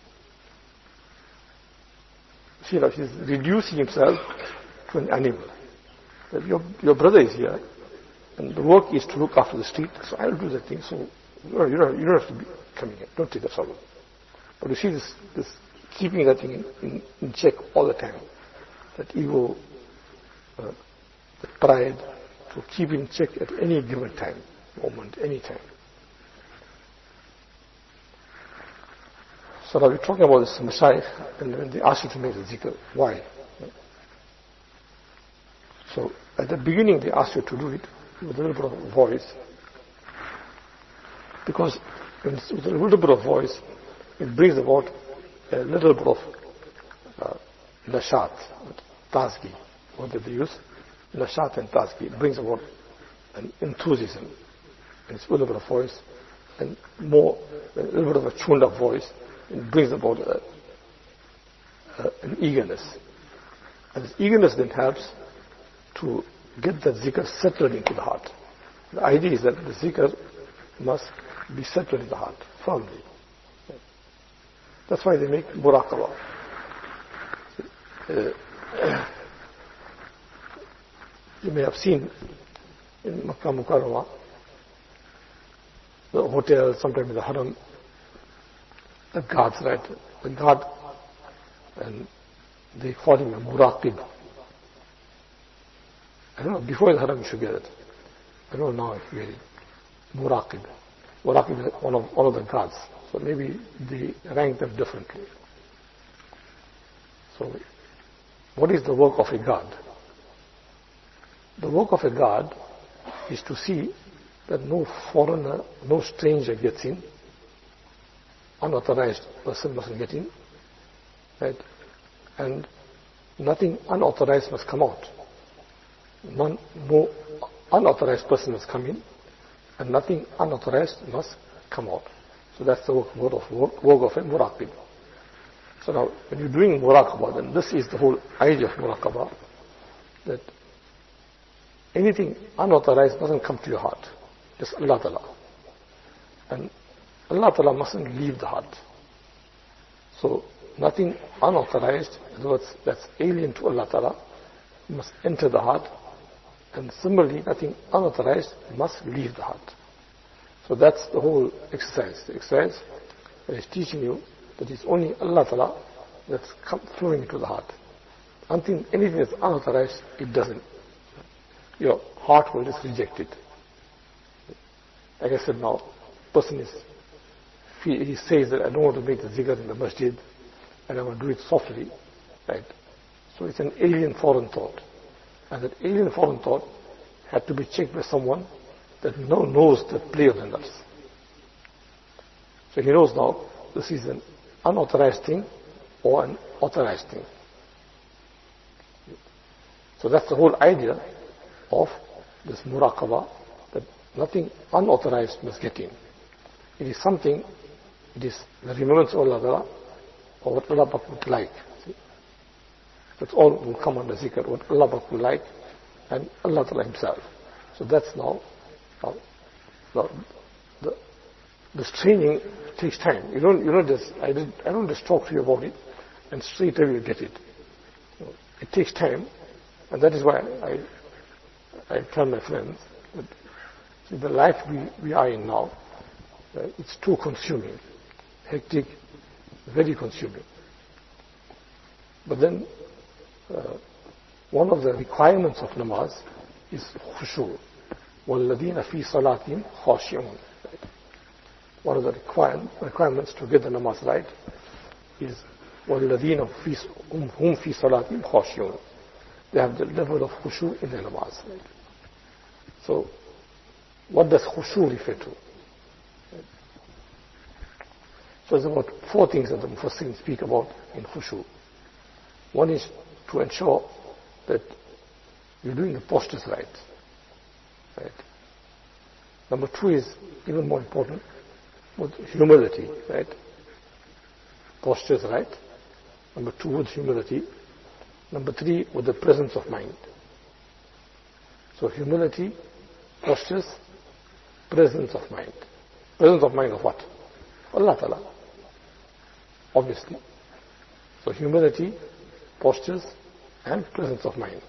See, now he's reducing himself to an animal. Your brother is here, and the work is to look after the street, so I'll do the thing. So you don't have to be coming here. Don't take the trouble. But you see this keeping that thing in check all the time. That ego, the pride, to keep in check at any given time, moment, any time. So now we're talking about this Mashaykh, and when they ask you to make the zikr, why? So at the beginning they ask you to do it with a little bit of voice, because with a little bit of voice it brings about a little bit of nashat, tazgi, what they use, nashat and tazgi. It brings about an enthusiasm, and it's a little bit of voice, and more, a little bit of a tuned up voice, it brings about an eagerness. And this eagerness then helps to get the zikr settled into the heart. The idea is that the zikr must be settled in the heart, firmly. That's why they make muraqabah. You may have seen in Makkah Mukarramah, the hotel, sometimes in the haram, the guards, right? The guard, and they call him a muraqib. I don't know, before the haram you should get it. I don't know now if you get it. Muraqib. Muraqib is one of the guards. So maybe they rank them differently. So, what is the work of a guard? The work of a guard is to see that no foreigner, no stranger gets in, unauthorized person mustn't get in, right? And nothing unauthorized must come out. No unauthorized person must come in, and nothing unauthorized must come out. So that's the work of a muraqib. So now, when you're doing muraqabah, then this is the whole idea of muraqabah, that anything unauthorized doesn't come to your heart. Just Allah Ta'ala. And Allah Ta'ala mustn't leave the heart. So nothing unauthorized, in other words, that's alien to Allah Ta'ala, must enter the heart. And similarly, nothing unauthorized must leave the heart. So that's the whole exercise. The exercise is teaching you that it's only Allah Ta'ala that's flowing into the heart. Anything that's unauthorized, it doesn't. Your heart will just reject it. Like I said now, person he says that I don't want to make the zikr in the masjid, and I want to do it softly, right? So it's an alien foreign thought. And that alien foreign thought had to be checked by someone that knows the play of the nafs. So he knows now this is an unauthorized thing or an authorized thing. So that's the whole idea of this muraqabah, that nothing unauthorized must get in. It is something, it is the remembrance of Allah or what Allah would like. See? That's all will come under zikr, what Allah would like, and Allah Ta'ala himself. So that's now this training takes time. You don't just, I don't just talk to you about it and straight away you get it. It takes time, and that is why I tell my friends that see, the life we are in now, it's too consuming, hectic, very consuming. But then one of the requirements of namaz is khushu. وَالَّذِينَ فِي صَلَاتِهِمْ خَاشِعُونَ. One of the requirements to get the namaz right is وَالَّذِينَ هُمْ فِي صَلَاتِهِمْ خَاشِعُونَ. They have the level of khushu in their namaz. Right? So, what does khushu refer to? Right? So there's about 4 things that the Mufassirin speak about in khushu. One is to ensure that you're doing the postures right. Right. Number 2 is even more important, with humility, right? Postures right. Number 2 with humility. Number 3 with the presence of mind. So humility, postures, presence of mind. Presence of mind of what? Allah Ta'ala. Obviously. So humility, postures, and presence of mind.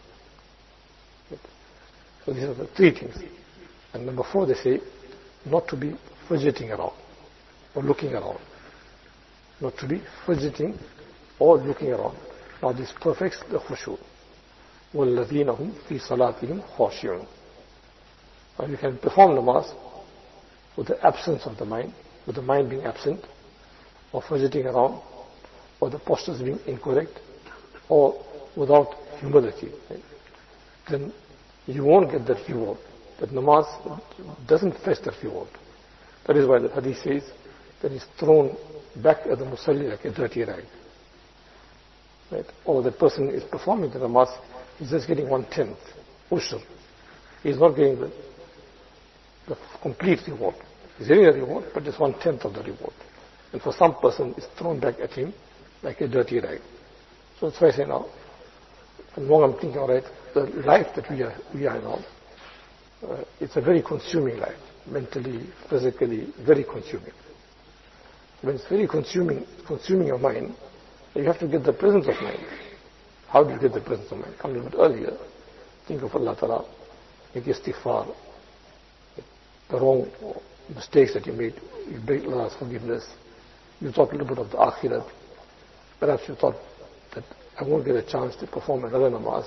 So these are the 3 things. And number 4, they say, not to be fidgeting around or looking around. Not to be fidgeting or looking around. Now this perfects the khushu. وَالَّذِينَ هُمْ فِي صَلَاتِهِمْ خَاشِعُونَ. Now you can perform namaz with the absence of the mind, with the mind being absent, or fidgeting around, or the postures being incorrect, or without humility. Right? then you won't get that reward. That namaz doesn't fetch that reward. That is why the hadith says that he's thrown back at the musalli like a dirty rag. Right? Or the person is performing the namaz, he's just getting 1/10, ushr. He's not getting the complete reward. He's getting a reward, but just 1/10 of the reward. And for some person, it's thrown back at him like a dirty rag. So that's why I say now, and long I'm thinking, all right, the life that we are now, it's a very consuming life, mentally, physically, very consuming. When it's very consuming your mind, you have to get the presence of mind. How do you get the presence of mind? Come a little bit earlier. Think of Allah Ta'ala, make istighfar, the wrong mistakes that you made, you beg Allah's forgiveness. You thought a little bit of the akhirat. Perhaps you thought that I won't get a chance to perform another namaz.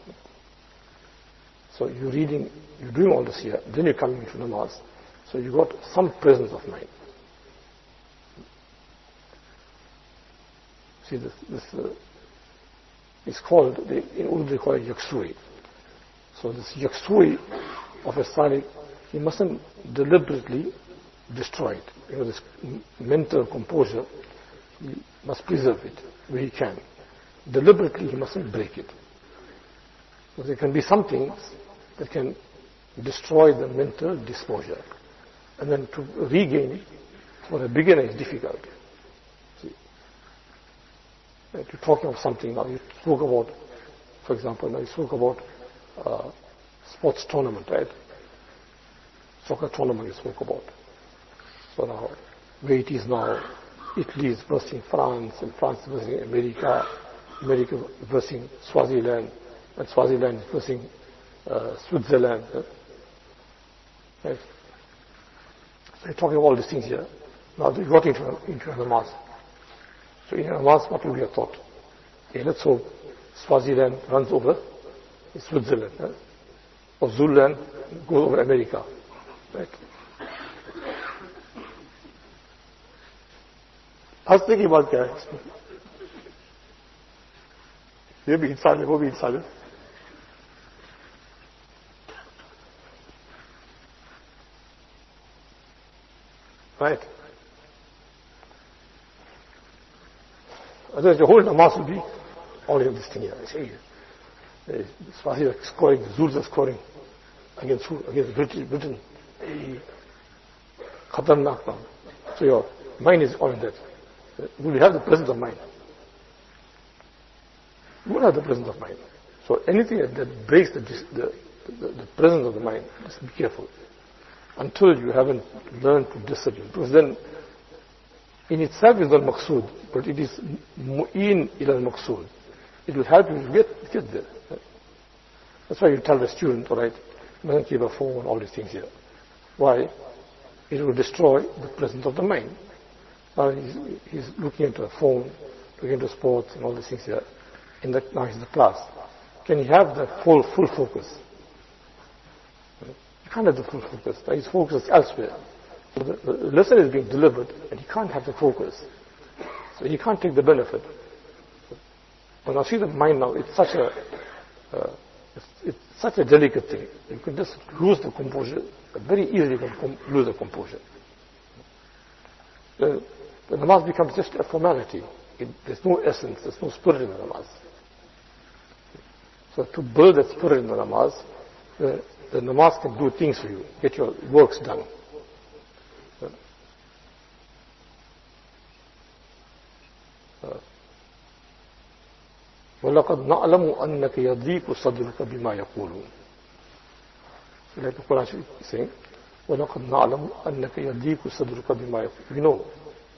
So you're doing all this here, then you're coming into namaz. So you got some presence of mind. See, this is called, in Urdu they call it yaksui. So this yaksui of a salik, he mustn't deliberately destroy it. This mental composure, he must preserve it where he can. Deliberately, he mustn't break it. So there can be some things that can destroy the mental disposure. And then to regain it, for a beginner, is difficult. See, you're talking of something now, you spoke about, for example, now you spoke about sports tournament, right? Soccer tournament you spoke about. So now, where it is now, Italy is versing France, and France is versing America, America is versing Swaziland, and Swaziland is versing Switzerland. Right? So you're talking all these things here. Now you got into a namaz. So in a namaz, what will be your thought? Okay, let's hope Swaziland runs over Switzerland, or Zululand goes over America. Right? हंसने की बात क्या है इसमें? ये भी इंसान है, वो भी इंसान है. Right? Otherwise, the whole namaz will be all of this thing here. Swaziland scoring, the Zulus are scoring against Britain. Khatarnak. So your mind is all in that. Will you have the presence of mind? You won't have the presence of mind. So anything that breaks the presence of the mind, just be careful. Until you haven't learned to discipline. Because then, in itself is not maqsood, but it is mu'in ila al-maqsood. It will help you to get there. That's why you tell the student, all right, don't keep a phone, all these things here. Why? It will destroy the presence of the mind. Now he's looking into a phone, looking into sports and all these things here. Now he's in the class. Can he have the full focus? He can't have the full focus. Now his focus is elsewhere. So the lesson is being delivered and he can't have the focus. So he can't take the benefit. When I see the mind now, it's such a delicate thing. You can just lose the composure, but very easily you can lose the composure. The namaz becomes just a formality. There's no essence, there's no spirit in the namaz. So to build that spirit in the namaz, the namaz can do things for you, get your works done. وَلَقَدْ نَعْلَمُ أَنَّكَ يَضِيقُ صَدْرُكَ بِمَا يَقُولُونَ. Like the Quran is saying, وَلَقَدْ نَعْلَمُ أَنَّكَ يَضِيقُ صَدْرُكَ بِمَا يَقُولُونَ. We know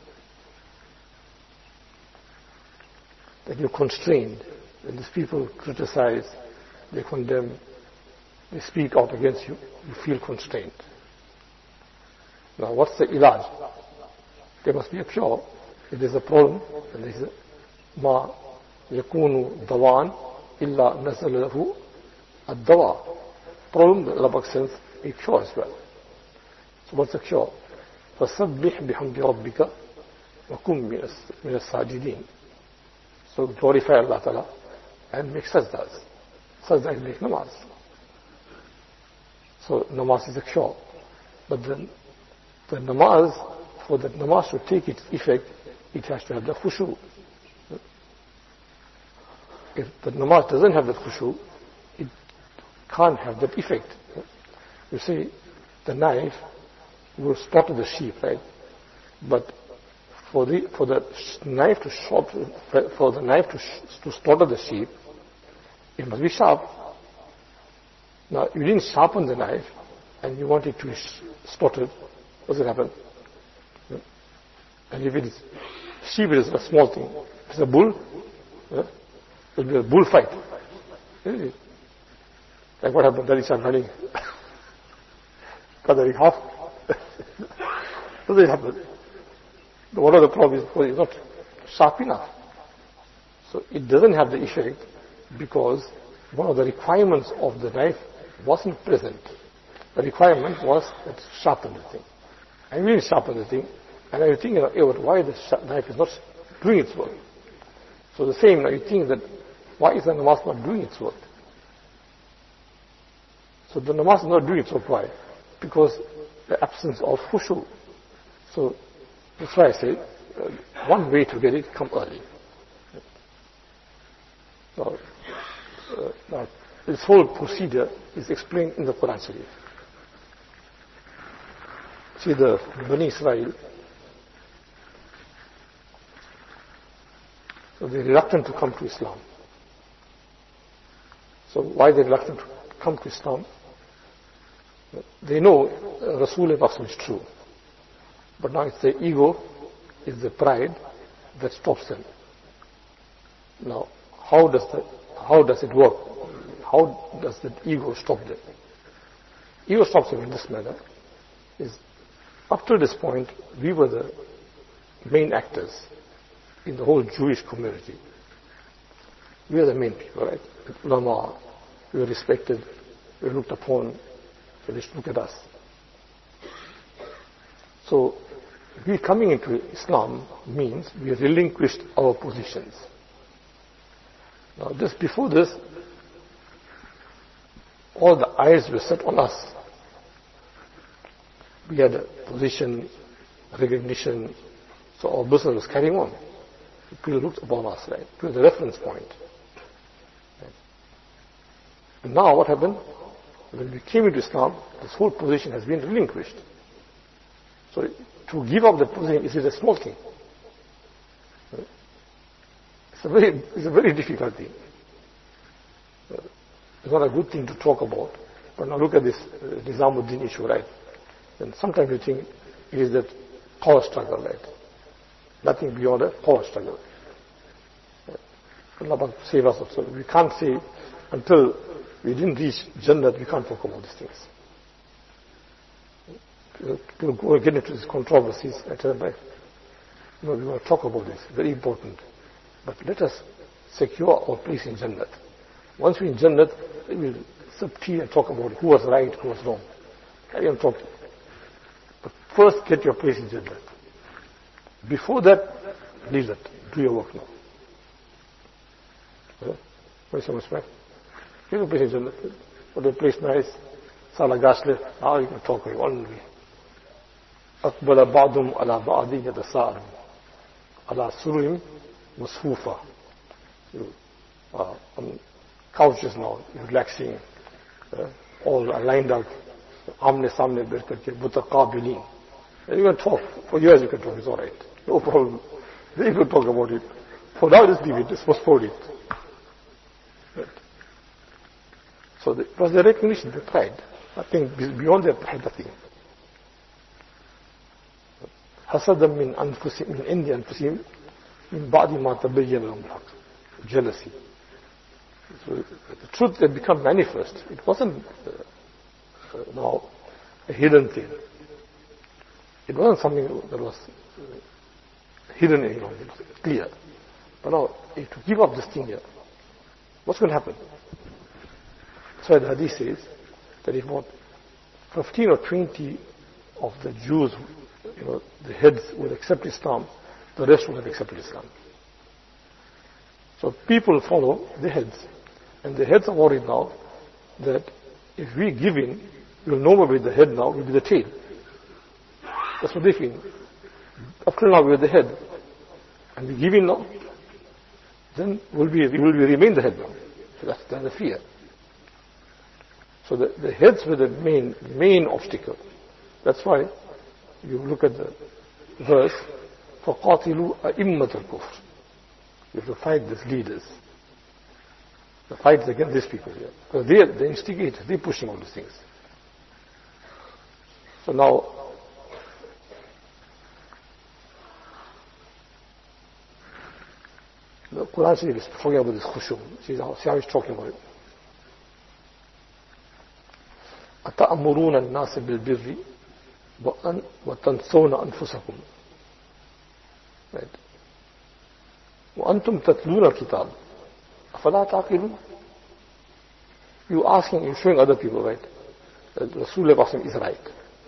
that you're constrained. When these people criticize, they condemn, they speak out against you, you feel constrained. Now what's the ilaj? There must be a cure. If there's a problem, then there's a ma yakunu dawan illa nasal lahu ad-dawa. Problem, the Allah sends a cure as well. So what's the cure? فَسَبِّحْ بِحَمْدِ رَبِّكَ وَكُمْ مِنَ السَّاجِدِينَ. So glorify Allah Ta'ala and make sajdas. Sajda is make namaz. So namaz is a cure. But then the namaz, for that namaz to take its effect, it has to have the khushu. If the namaz doesn't have the khushu, it can't have that effect. You see, the knife will slaughter the sheep, right? But for the knife to slaughter the sheep, it must be sharp. Now, you didn't sharpen the knife, and you want it to be slaughtered. What's going to happen? And if it is sheep, it is a small thing. If it's a bull, it will be a bullfight. Like what happened? That is running. Cutting half. What did happen? One of the problems is it's not sharp enough. So it doesn't have the effect because one of the requirements of the knife wasn't present. The requirement was to sharpen the thing. And we didn't sharpen the thing. And you think, why the knife is not doing its work? So the same, now you think that why is the namaz not doing its work? So the namaz is not doing its work. Why? Because the absence of khushu. So that's why I say one way to get it, come early. Now this whole procedure is explained in the Quran Sharif. See, the Bani Israel, so they're reluctant to come to Islam. So why they're reluctant to come to Islam? They know Rasulullah is true. But now it's the ego, it's the pride that stops them. Now, how does it work? How does the ego stop them? Ego stops them in this manner. Is up to this point, we were the main actors in the whole Jewish community. We are the main people, right? Ulama, we were respected, we were looked upon, so they should look at us. So, we coming into Islam means we relinquished our positions. Now, before this, all the eyes were set on us. We had a position, recognition, so our business was carrying on. People looked upon us, right? We were the reference point. Right? And now what happened? When we came into Islam, this whole position has been relinquished. So to give up that position is a small thing. Right? It's a very difficult thing. It's not a good thing to talk about. But now look at this Nizamuddin issue, right? And sometimes you think it is that power struggle, right? Nothing beyond a power struggle. Allah save us also. We can't say until we didn't reach Jannah, we can't talk about these things. People go get into these controversies. I tell them, we want to talk about this. Very important. But let us secure our place in Jannah. Once we're in Jannah, we will sip tea and talk about who was right, who was wrong. Carry on talking. But first get your place in Jannah. Before that, leave that. Do your work now. What is so much back? Get your place in Jannah. Put the place nice. Salah Gasle. Now you can talk only. أقبل بعضهم على بعض يتساءلون على سرر مصفوفة. On couches now, relaxing, all are lined up, आमने सामने बैठ करके मुतकाबिलीन. You can talk for years. You can talk. It's all right, no problem. Then you can talk about it. For now, just leave it. Just postpone it. Right. So it was the recognition, the pride. I think beyond their pride, nothing. حسدا من أنفسهم من عند أنفسهم من بعد ما تبين لهم الحق. Jealousy. So the truth had become manifest. It wasn't now a hidden thing. It wasn't something that was hidden any longer. It was clear. But now, if to give up this thing here, what's going to happen? So the hadith says that if about 15 or 20 of the Jews, the heads would accept Islam, the rest would have accepted Islam. So people follow the heads. And the heads are worried now that if we give in, You'll no more be the head now, you'll be the tail. That's what they feel. Up till now we're the head. And we give in now, then we will remain the head now. So that's the fear. So the heads were the main obstacle. That's why you look at the verse, فَقَاتِلُوا أَئِمَّةَ الْكُفْرِ. You have to fight these leaders. The fight is against these people here. Because they are the instigators, they're pushing all these things. So now, the Quran Sharif is talking about this khushu. See how he's talking about it. أَتَأْمُرُونَ النَّاسَ بِالْبِرِّ وَتَنْسَوْنَ أَنفُسَكُمْ. Right. وَأَنْتُمْ تَتْلُونَ الْكِتَابِ أَفَلَا تَعْقِلُونَ. You're asking, you're showing other people, right? Rasulullah is right.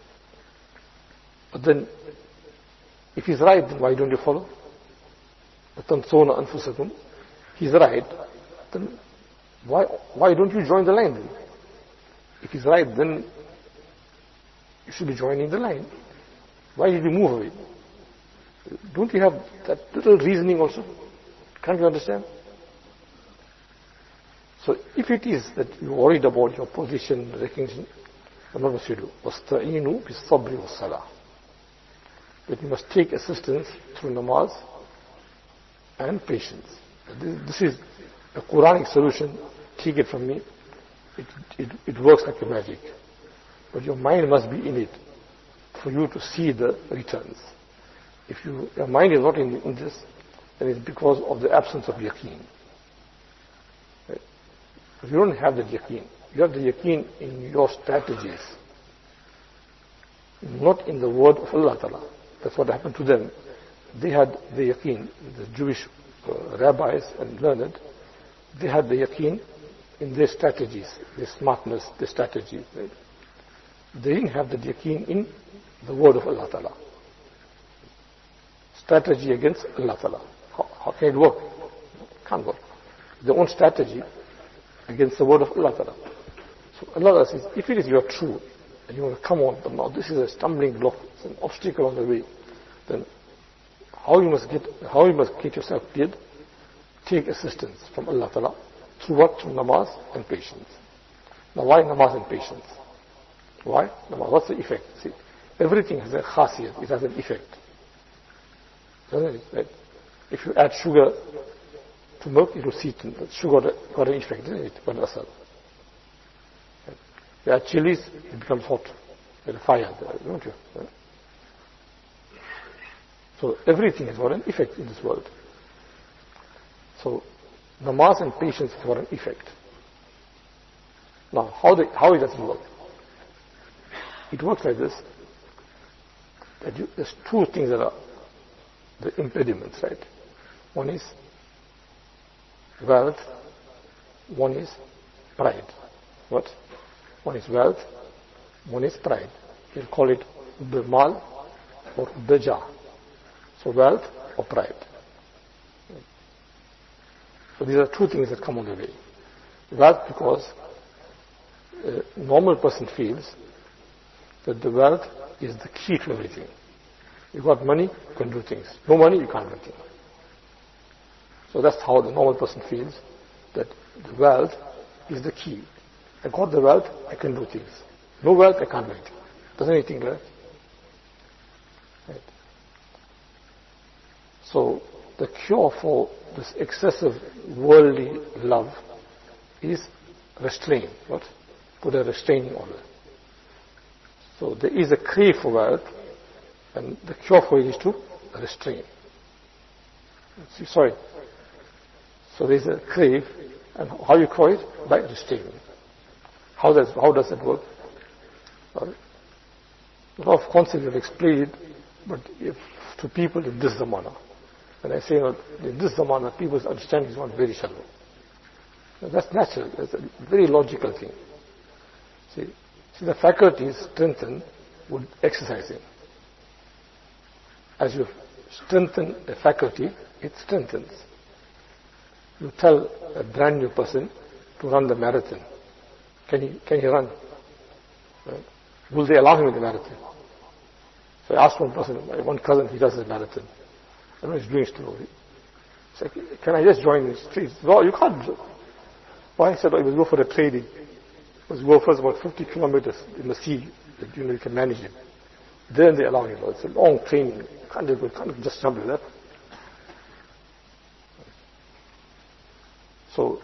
But then, if he's right, then why don't you follow? وَتَنْسَوْنَ أَنفُسَكُمْ. He's right, then why don't you join the line then? If he's right, then you should be joining the line. Why did you move away? Don't you have that little reasoning also? Can't you understand? So if it is that you're worried about your position, recognition, then what must you do? وَاسْتَعِينُوا بِالصَّبْرِ وَالصَّلَاةِ. That you must take assistance through namaz and patience. This is a Quranic solution. Take it from me. It works like a magic. But your mind must be in it for you to see the returns. If your mind is not in this, then it's because of the absence of yaqeen. Right? If you don't have the yaqeen, you have the yaqeen in your strategies, not in the word of Allah Ta'ala. That's what happened to them. They had the yaqeen, the Jewish rabbis and learned, they had the yaqeen in their strategies, their smartness, their strategy. Right? They didn't have the yaqeen in the word of Allah Ta'ala. Strategy against Allah Ta'ala. How can it work? Can't work. Their own strategy against the word of Allah Ta'ala. So Allah says, if it is you are true, and you want to come on, but now this is a stumbling block, it's an obstacle on the way, then how you must get yourself cleared? Take assistance from Allah Ta'ala. Through what? Through namaz and patience. Now why namaz and patience? Why? Namaz, what's the effect? See, everything has a khasiyat, it has an effect. Doesn't it? Right? If you add sugar to milk, it will sweeten. Sugar got an effect, isn't it? Got an asar. Right? You add chilies, it becomes hot. There's a fire there, don't you? Right? So everything has got an effect in this world. So namaz and patience have got an effect. Now, how it does it work? It works like this. That there's two things that are the impediments, right? One is wealth, one is pride. What? One is wealth, one is pride. You'll call it mal or jah. So wealth or pride. So these are two things that come on the way. Wealth, because a normal person feels that the wealth is the key to everything. You got money, you can do things. No money, you can't do things. So that's how the normal person feels, that the wealth is the key. I got the wealth, I can do things. No wealth, I can't do anything. Doesn't anything like that? Right. So the cure for this excessive worldly love is restraint. What? Put a restraining order. So there is a crave for wealth, and the cure for it is to restrain. Sorry. So there is a crave, and how you cure it? By restraining. How does it work? A lot of concepts have explained, but if to people in this zamana, when I say in this zamana, people's understanding is not very shallow. That's natural. That's a very logical thing. See, the faculties strengthen with exercising. As you strengthen a faculty, it strengthens. You tell a brand new person to run the marathon. Can he run? Will they allow him in the marathon? So I asked one person, my one cousin, he does the marathon. I don't know, he's doing still. He said, can I just join the streets? No, you can't. Why? I said, I will go for a training. It was go first about 50 kilometers in the sea, that you can manage it. Then they allow him. It's a long training. You can't just jump like that. So,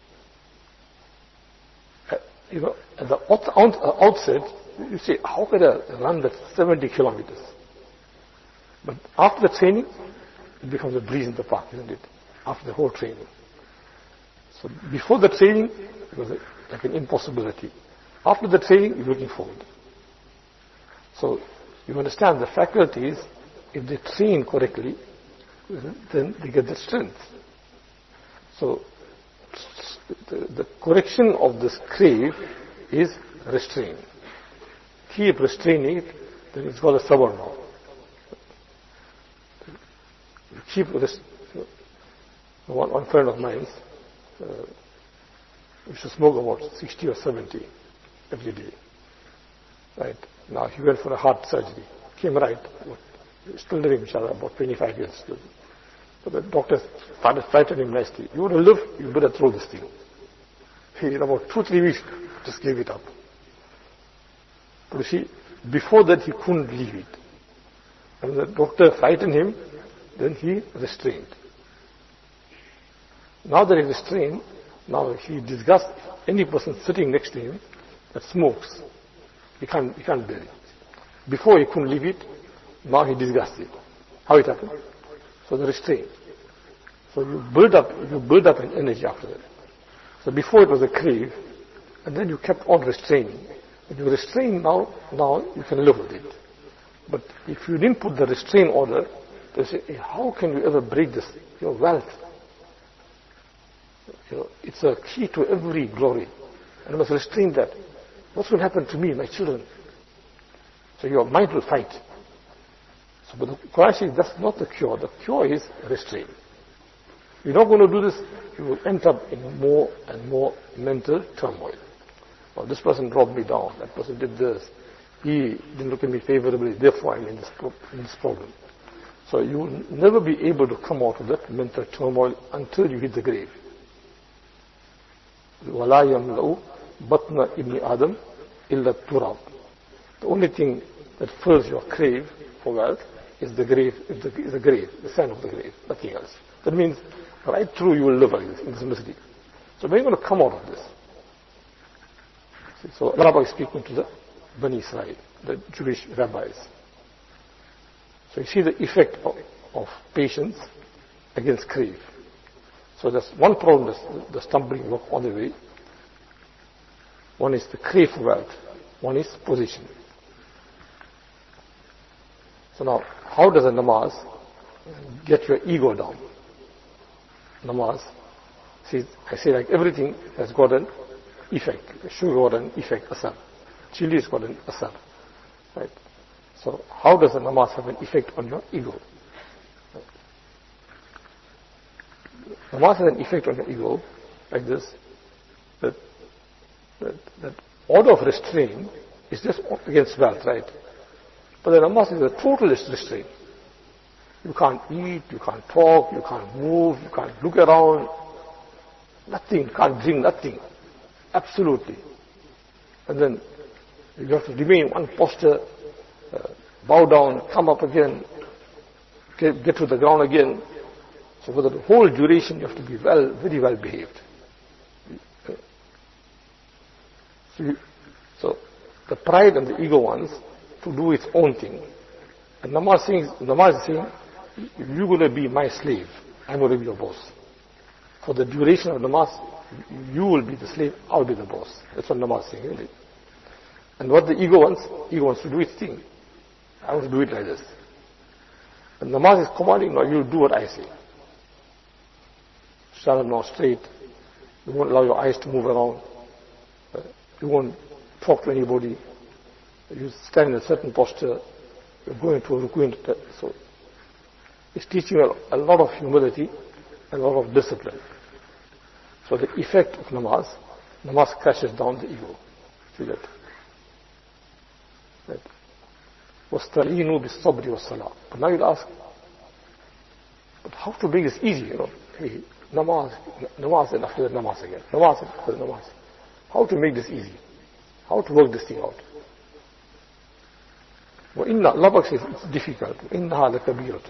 at the outset, you say, how can I run that 70 kilometers? But after the training, it becomes a breeze in the park, isn't it? After the whole training. So before the training, it was like an impossibility. After the training, you're looking forward. So you understand the faculties, if they train correctly, then they get the strength. So the correction of this crave is restraint. Keep restraining it, then it's called a sabr now. You keep one friend of mine used to smoke about 60 or 70 every day. Right? Now he went for a heart surgery. Came right. Still living inshallah about 25 years still. So the doctor started frightening him nicely. You want to live, you better throw this thing. He in about 2-3 weeks just gave it up. But you see, before that he couldn't leave it. And the doctor frightened him, then he restrained. Now that he's restrained, now he disgusts any person sitting next to him that smokes. He can't bear it. Before he couldn't leave it, now he disgusts it. How it happened? So the restraint. So you build up an energy after that. So before it was a crave, and then you kept on restraining. When you restrain now you can live with it. But if you didn't put the restraint order, they say, hey, how can you ever break this? Your wealth. It's a key to every glory. And you must restrain that. What's going to happen to me, my children? So your mind will fight. So, but the Quran says that's not the cure. The cure is restraint. You're not going to do this, you will end up in more and more mental turmoil. Well, this person robbed me down, that person did this, he didn't look at me favorably, therefore I'm in this problem. So you will never be able to come out of that mental turmoil until you hit the grave. وَلَا يَمْلَأُ بَطْنَ إِبْنِ آدَمْ إِلَّا التُّرَابِ. The only thing that fills your crave for wealth is the grave, the sand of the grave, nothing else. That means right through you will live like this, in this misery. So when are you going to come out of this? So Allah is speaking to the Bani Israel, the Jewish rabbis. So you see the effect of patience against crave. So there's one problem, the stumbling block on the way. One is the crave for wealth, one is position. So now, how does a namaz get your ego down? Namaz, see, I say like everything has got an effect. Sugar got an effect, asar. Chili has got an asar. Right? So how does a namaz have an effect on your ego? Right? Namaz has an effect on your ego like this, that order of restraint is just against wealth, right? But the namaz is a total restraint. You can't eat, you can't talk, you can't move, you can't look around. Nothing, can't drink, nothing. Absolutely. And then you have to remain in one posture, bow down, come up again, get to the ground again. So for the whole duration you have to be very well behaved. So the pride and the ego wants to do its own thing. And namaz is saying, you're going to be my slave, I'm going to be your boss. For the duration of namaz, you will be the slave, I'll be the boss. That's what namaz is saying, isn't it? And what the ego wants to do its thing. I want to do it like this. And namaz is commanding, no, you do what I say. Stand up now straight. You won't allow your eyes to move around. You won't talk to anybody. You stand in a certain posture. You're going to ruku. So it's teaching you a lot of humility and a lot of discipline. So the effect of namaz crashes down the ego. See that? وَاسْتَعِينُوا بِالصَّبْرِ وَالصَّلَاةِ. But now you'll ask, but how to make this easy, Hey, namaz and after that namaz again. Namaz and after that namaz. How to make this easy? How to work this thing out? Allah says it's difficult. إِنَّهَا لَكَبِيرَةٌ.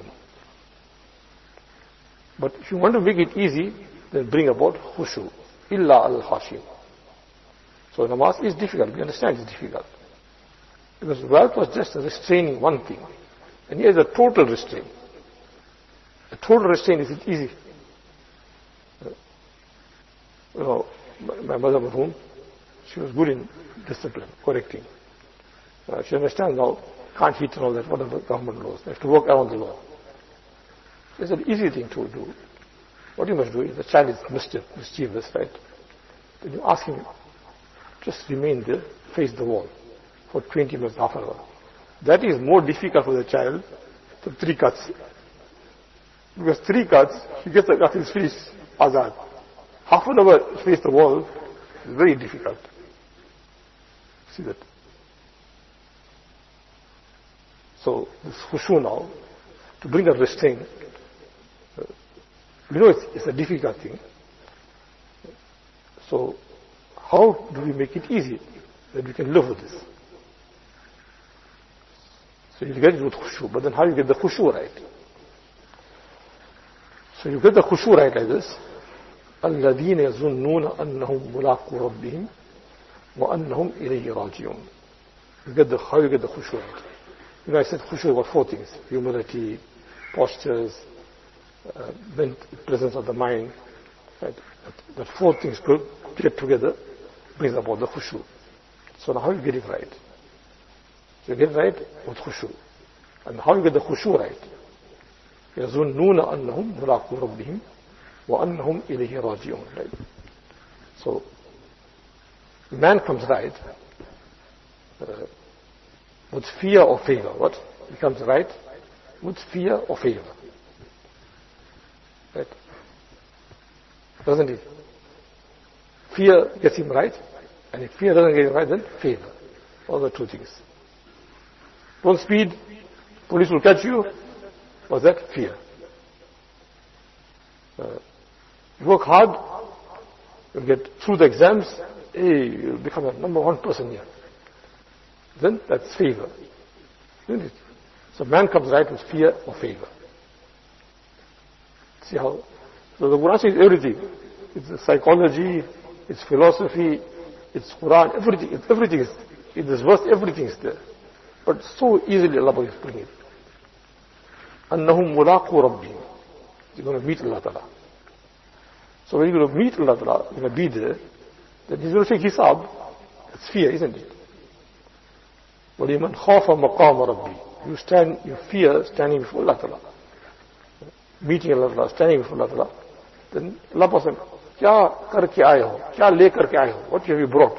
But if you want to make it easy, then bring about khushu. Illa al-khashim. So namaz is difficult. We understand it's difficult. Because wealth was just restraining one thing. And here is a total restraint. A total restraint is easy. My mother marhum, she was good in discipline, correcting. She understands now, can't eat and all that, whatever government laws. They have to work around the law. It's an easy thing to do. What you must do is, the child is mischievous, right? Then you ask him, just remain there, face the wall for 20 minutes, half an hour. That is more difficult for the child than 3 cuts. Because 3 cuts, he gets at his face, azad. Half an hour face the wall is very difficult. See that? So, this khushu now, to bring that restraint, it's a difficult thing. So, how do we make it easy that we can live with this? So you get it with khushu, but then how you get the khushu right? So you get the khushu right like this. الَّذِينَ يَظُنُّونَ أَنَّهُمْ مُلَاقُو رَبِّهِمْ وَأَنَّهُمْ إِلَيْهِ راجعون. How you get the khushu right? I said khushu about 4 things: humility, postures, presence of the mind. Right? That 4 things get together brings about the khushu. So now how you get it right? So you get it right with khushu. And how you get the khushu right? يَظُنُّونَ أَنَّهُمْ مُلَاقُو رَبِّهِمْ وَأَنَّهُمْ إِلَيْهِ راجعون. Right? So man comes right with fear or favor. What? He comes right with fear or favor. Right? Doesn't it? Fear gets him right, and if fear doesn't get him right, then favor. All the 2 things. Don't speed, police will catch you. Was that fear? You work hard, you'll get through the exams, you'll become a number 1 person here. Then that's favor. Isn't it? So man comes right with fear or favor. See how? So the Quran says everything. It's psychology, it's philosophy, it's Quran, everything is, in this verse everything is there. But so easily Allah is putting it. أَنَّهُمْ مُلَاقُوا رَبِّهِمْ. You're going to meet Allah Ta'ala. So when you're going to meet Allah Ta'ala, you're going to be there, then He's going to take hisab. That's fear, isn't it? وَلِمَنْ خَافَ مَقَامَ رَبِّي. You fear standing before Allah Ta'ala. Meeting Allah Ta'ala, standing before Allah Ta'ala. Then Allah says, kya karke aaye ho? Kya le karke aaye ho? What have you brought?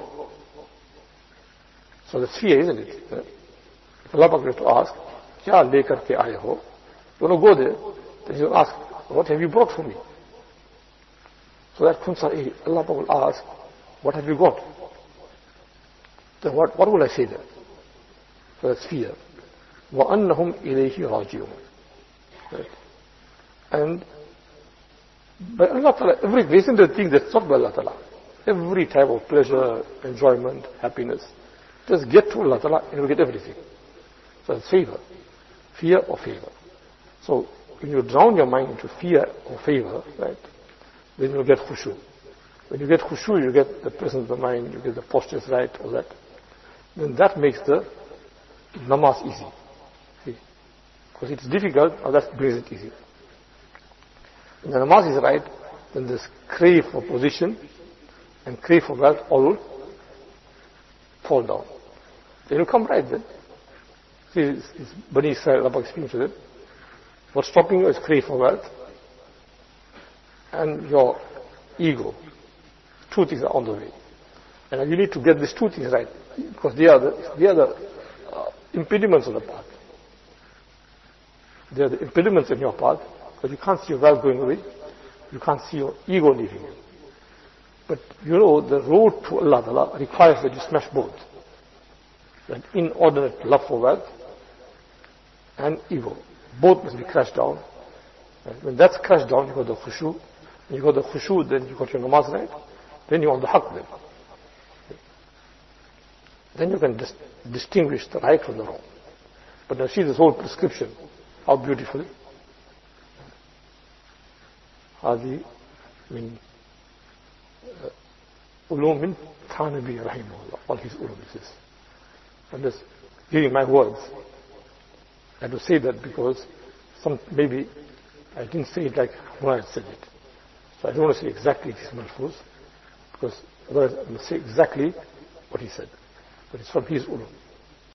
So that's fear, isn't it? If Allah has to ask, kya le karke aaye ho? You want to go there, then He will ask, what have you brought for me? So that khunsa, Allah will ask, what have you got? Then what will I say there? So that's fear. وَأَنَّهُمْ إِلَيْهِ رَاجِعُونَ. Right? And by Allah Ta'ala, isn't the thing that's not by Allah Ta'ala? Every type of pleasure, enjoyment, happiness. Just get to Allah Ta'ala and you get everything. So it's favor. Fear or favor. So when you drown your mind into fear or favor, right, then you get khushu. When you get khushu, you get the presence of the mind, you get the postures right, all that. Then that makes the namaz easy. See? Because it's difficult, now that brings it easy. When the namaz is right, then this crave for position and crave for wealth all will fall down. They will come right then. See, it's Bani Israel, Allah speaking to them. What's stopping you is crave for wealth and your ego. 2 things are on the way. And you need to get these 2 things right, because they are the impediments on the path. They are the impediments in your path, because you can't see your wealth going away, you can't see your ego leaving you. But the road to Allah Ta'ala requires that you smash both. That inordinate love for wealth and ego. Both must be crushed down. And when that's crushed down, you got the khushu. When you got the khushu, then you got your namaz right. Then you on the haqq then. Then you can distinguish the right from the wrong. But now see this whole prescription, how beautiful. هذه من علوم Thanavi rahimahullah, all his ulum is this. I'm just giving my words. I had to say that because maybe I didn't say it like when I said it. So I don't want to say exactly his malfuz, because otherwise I will say exactly what he said. But it's from his ulum.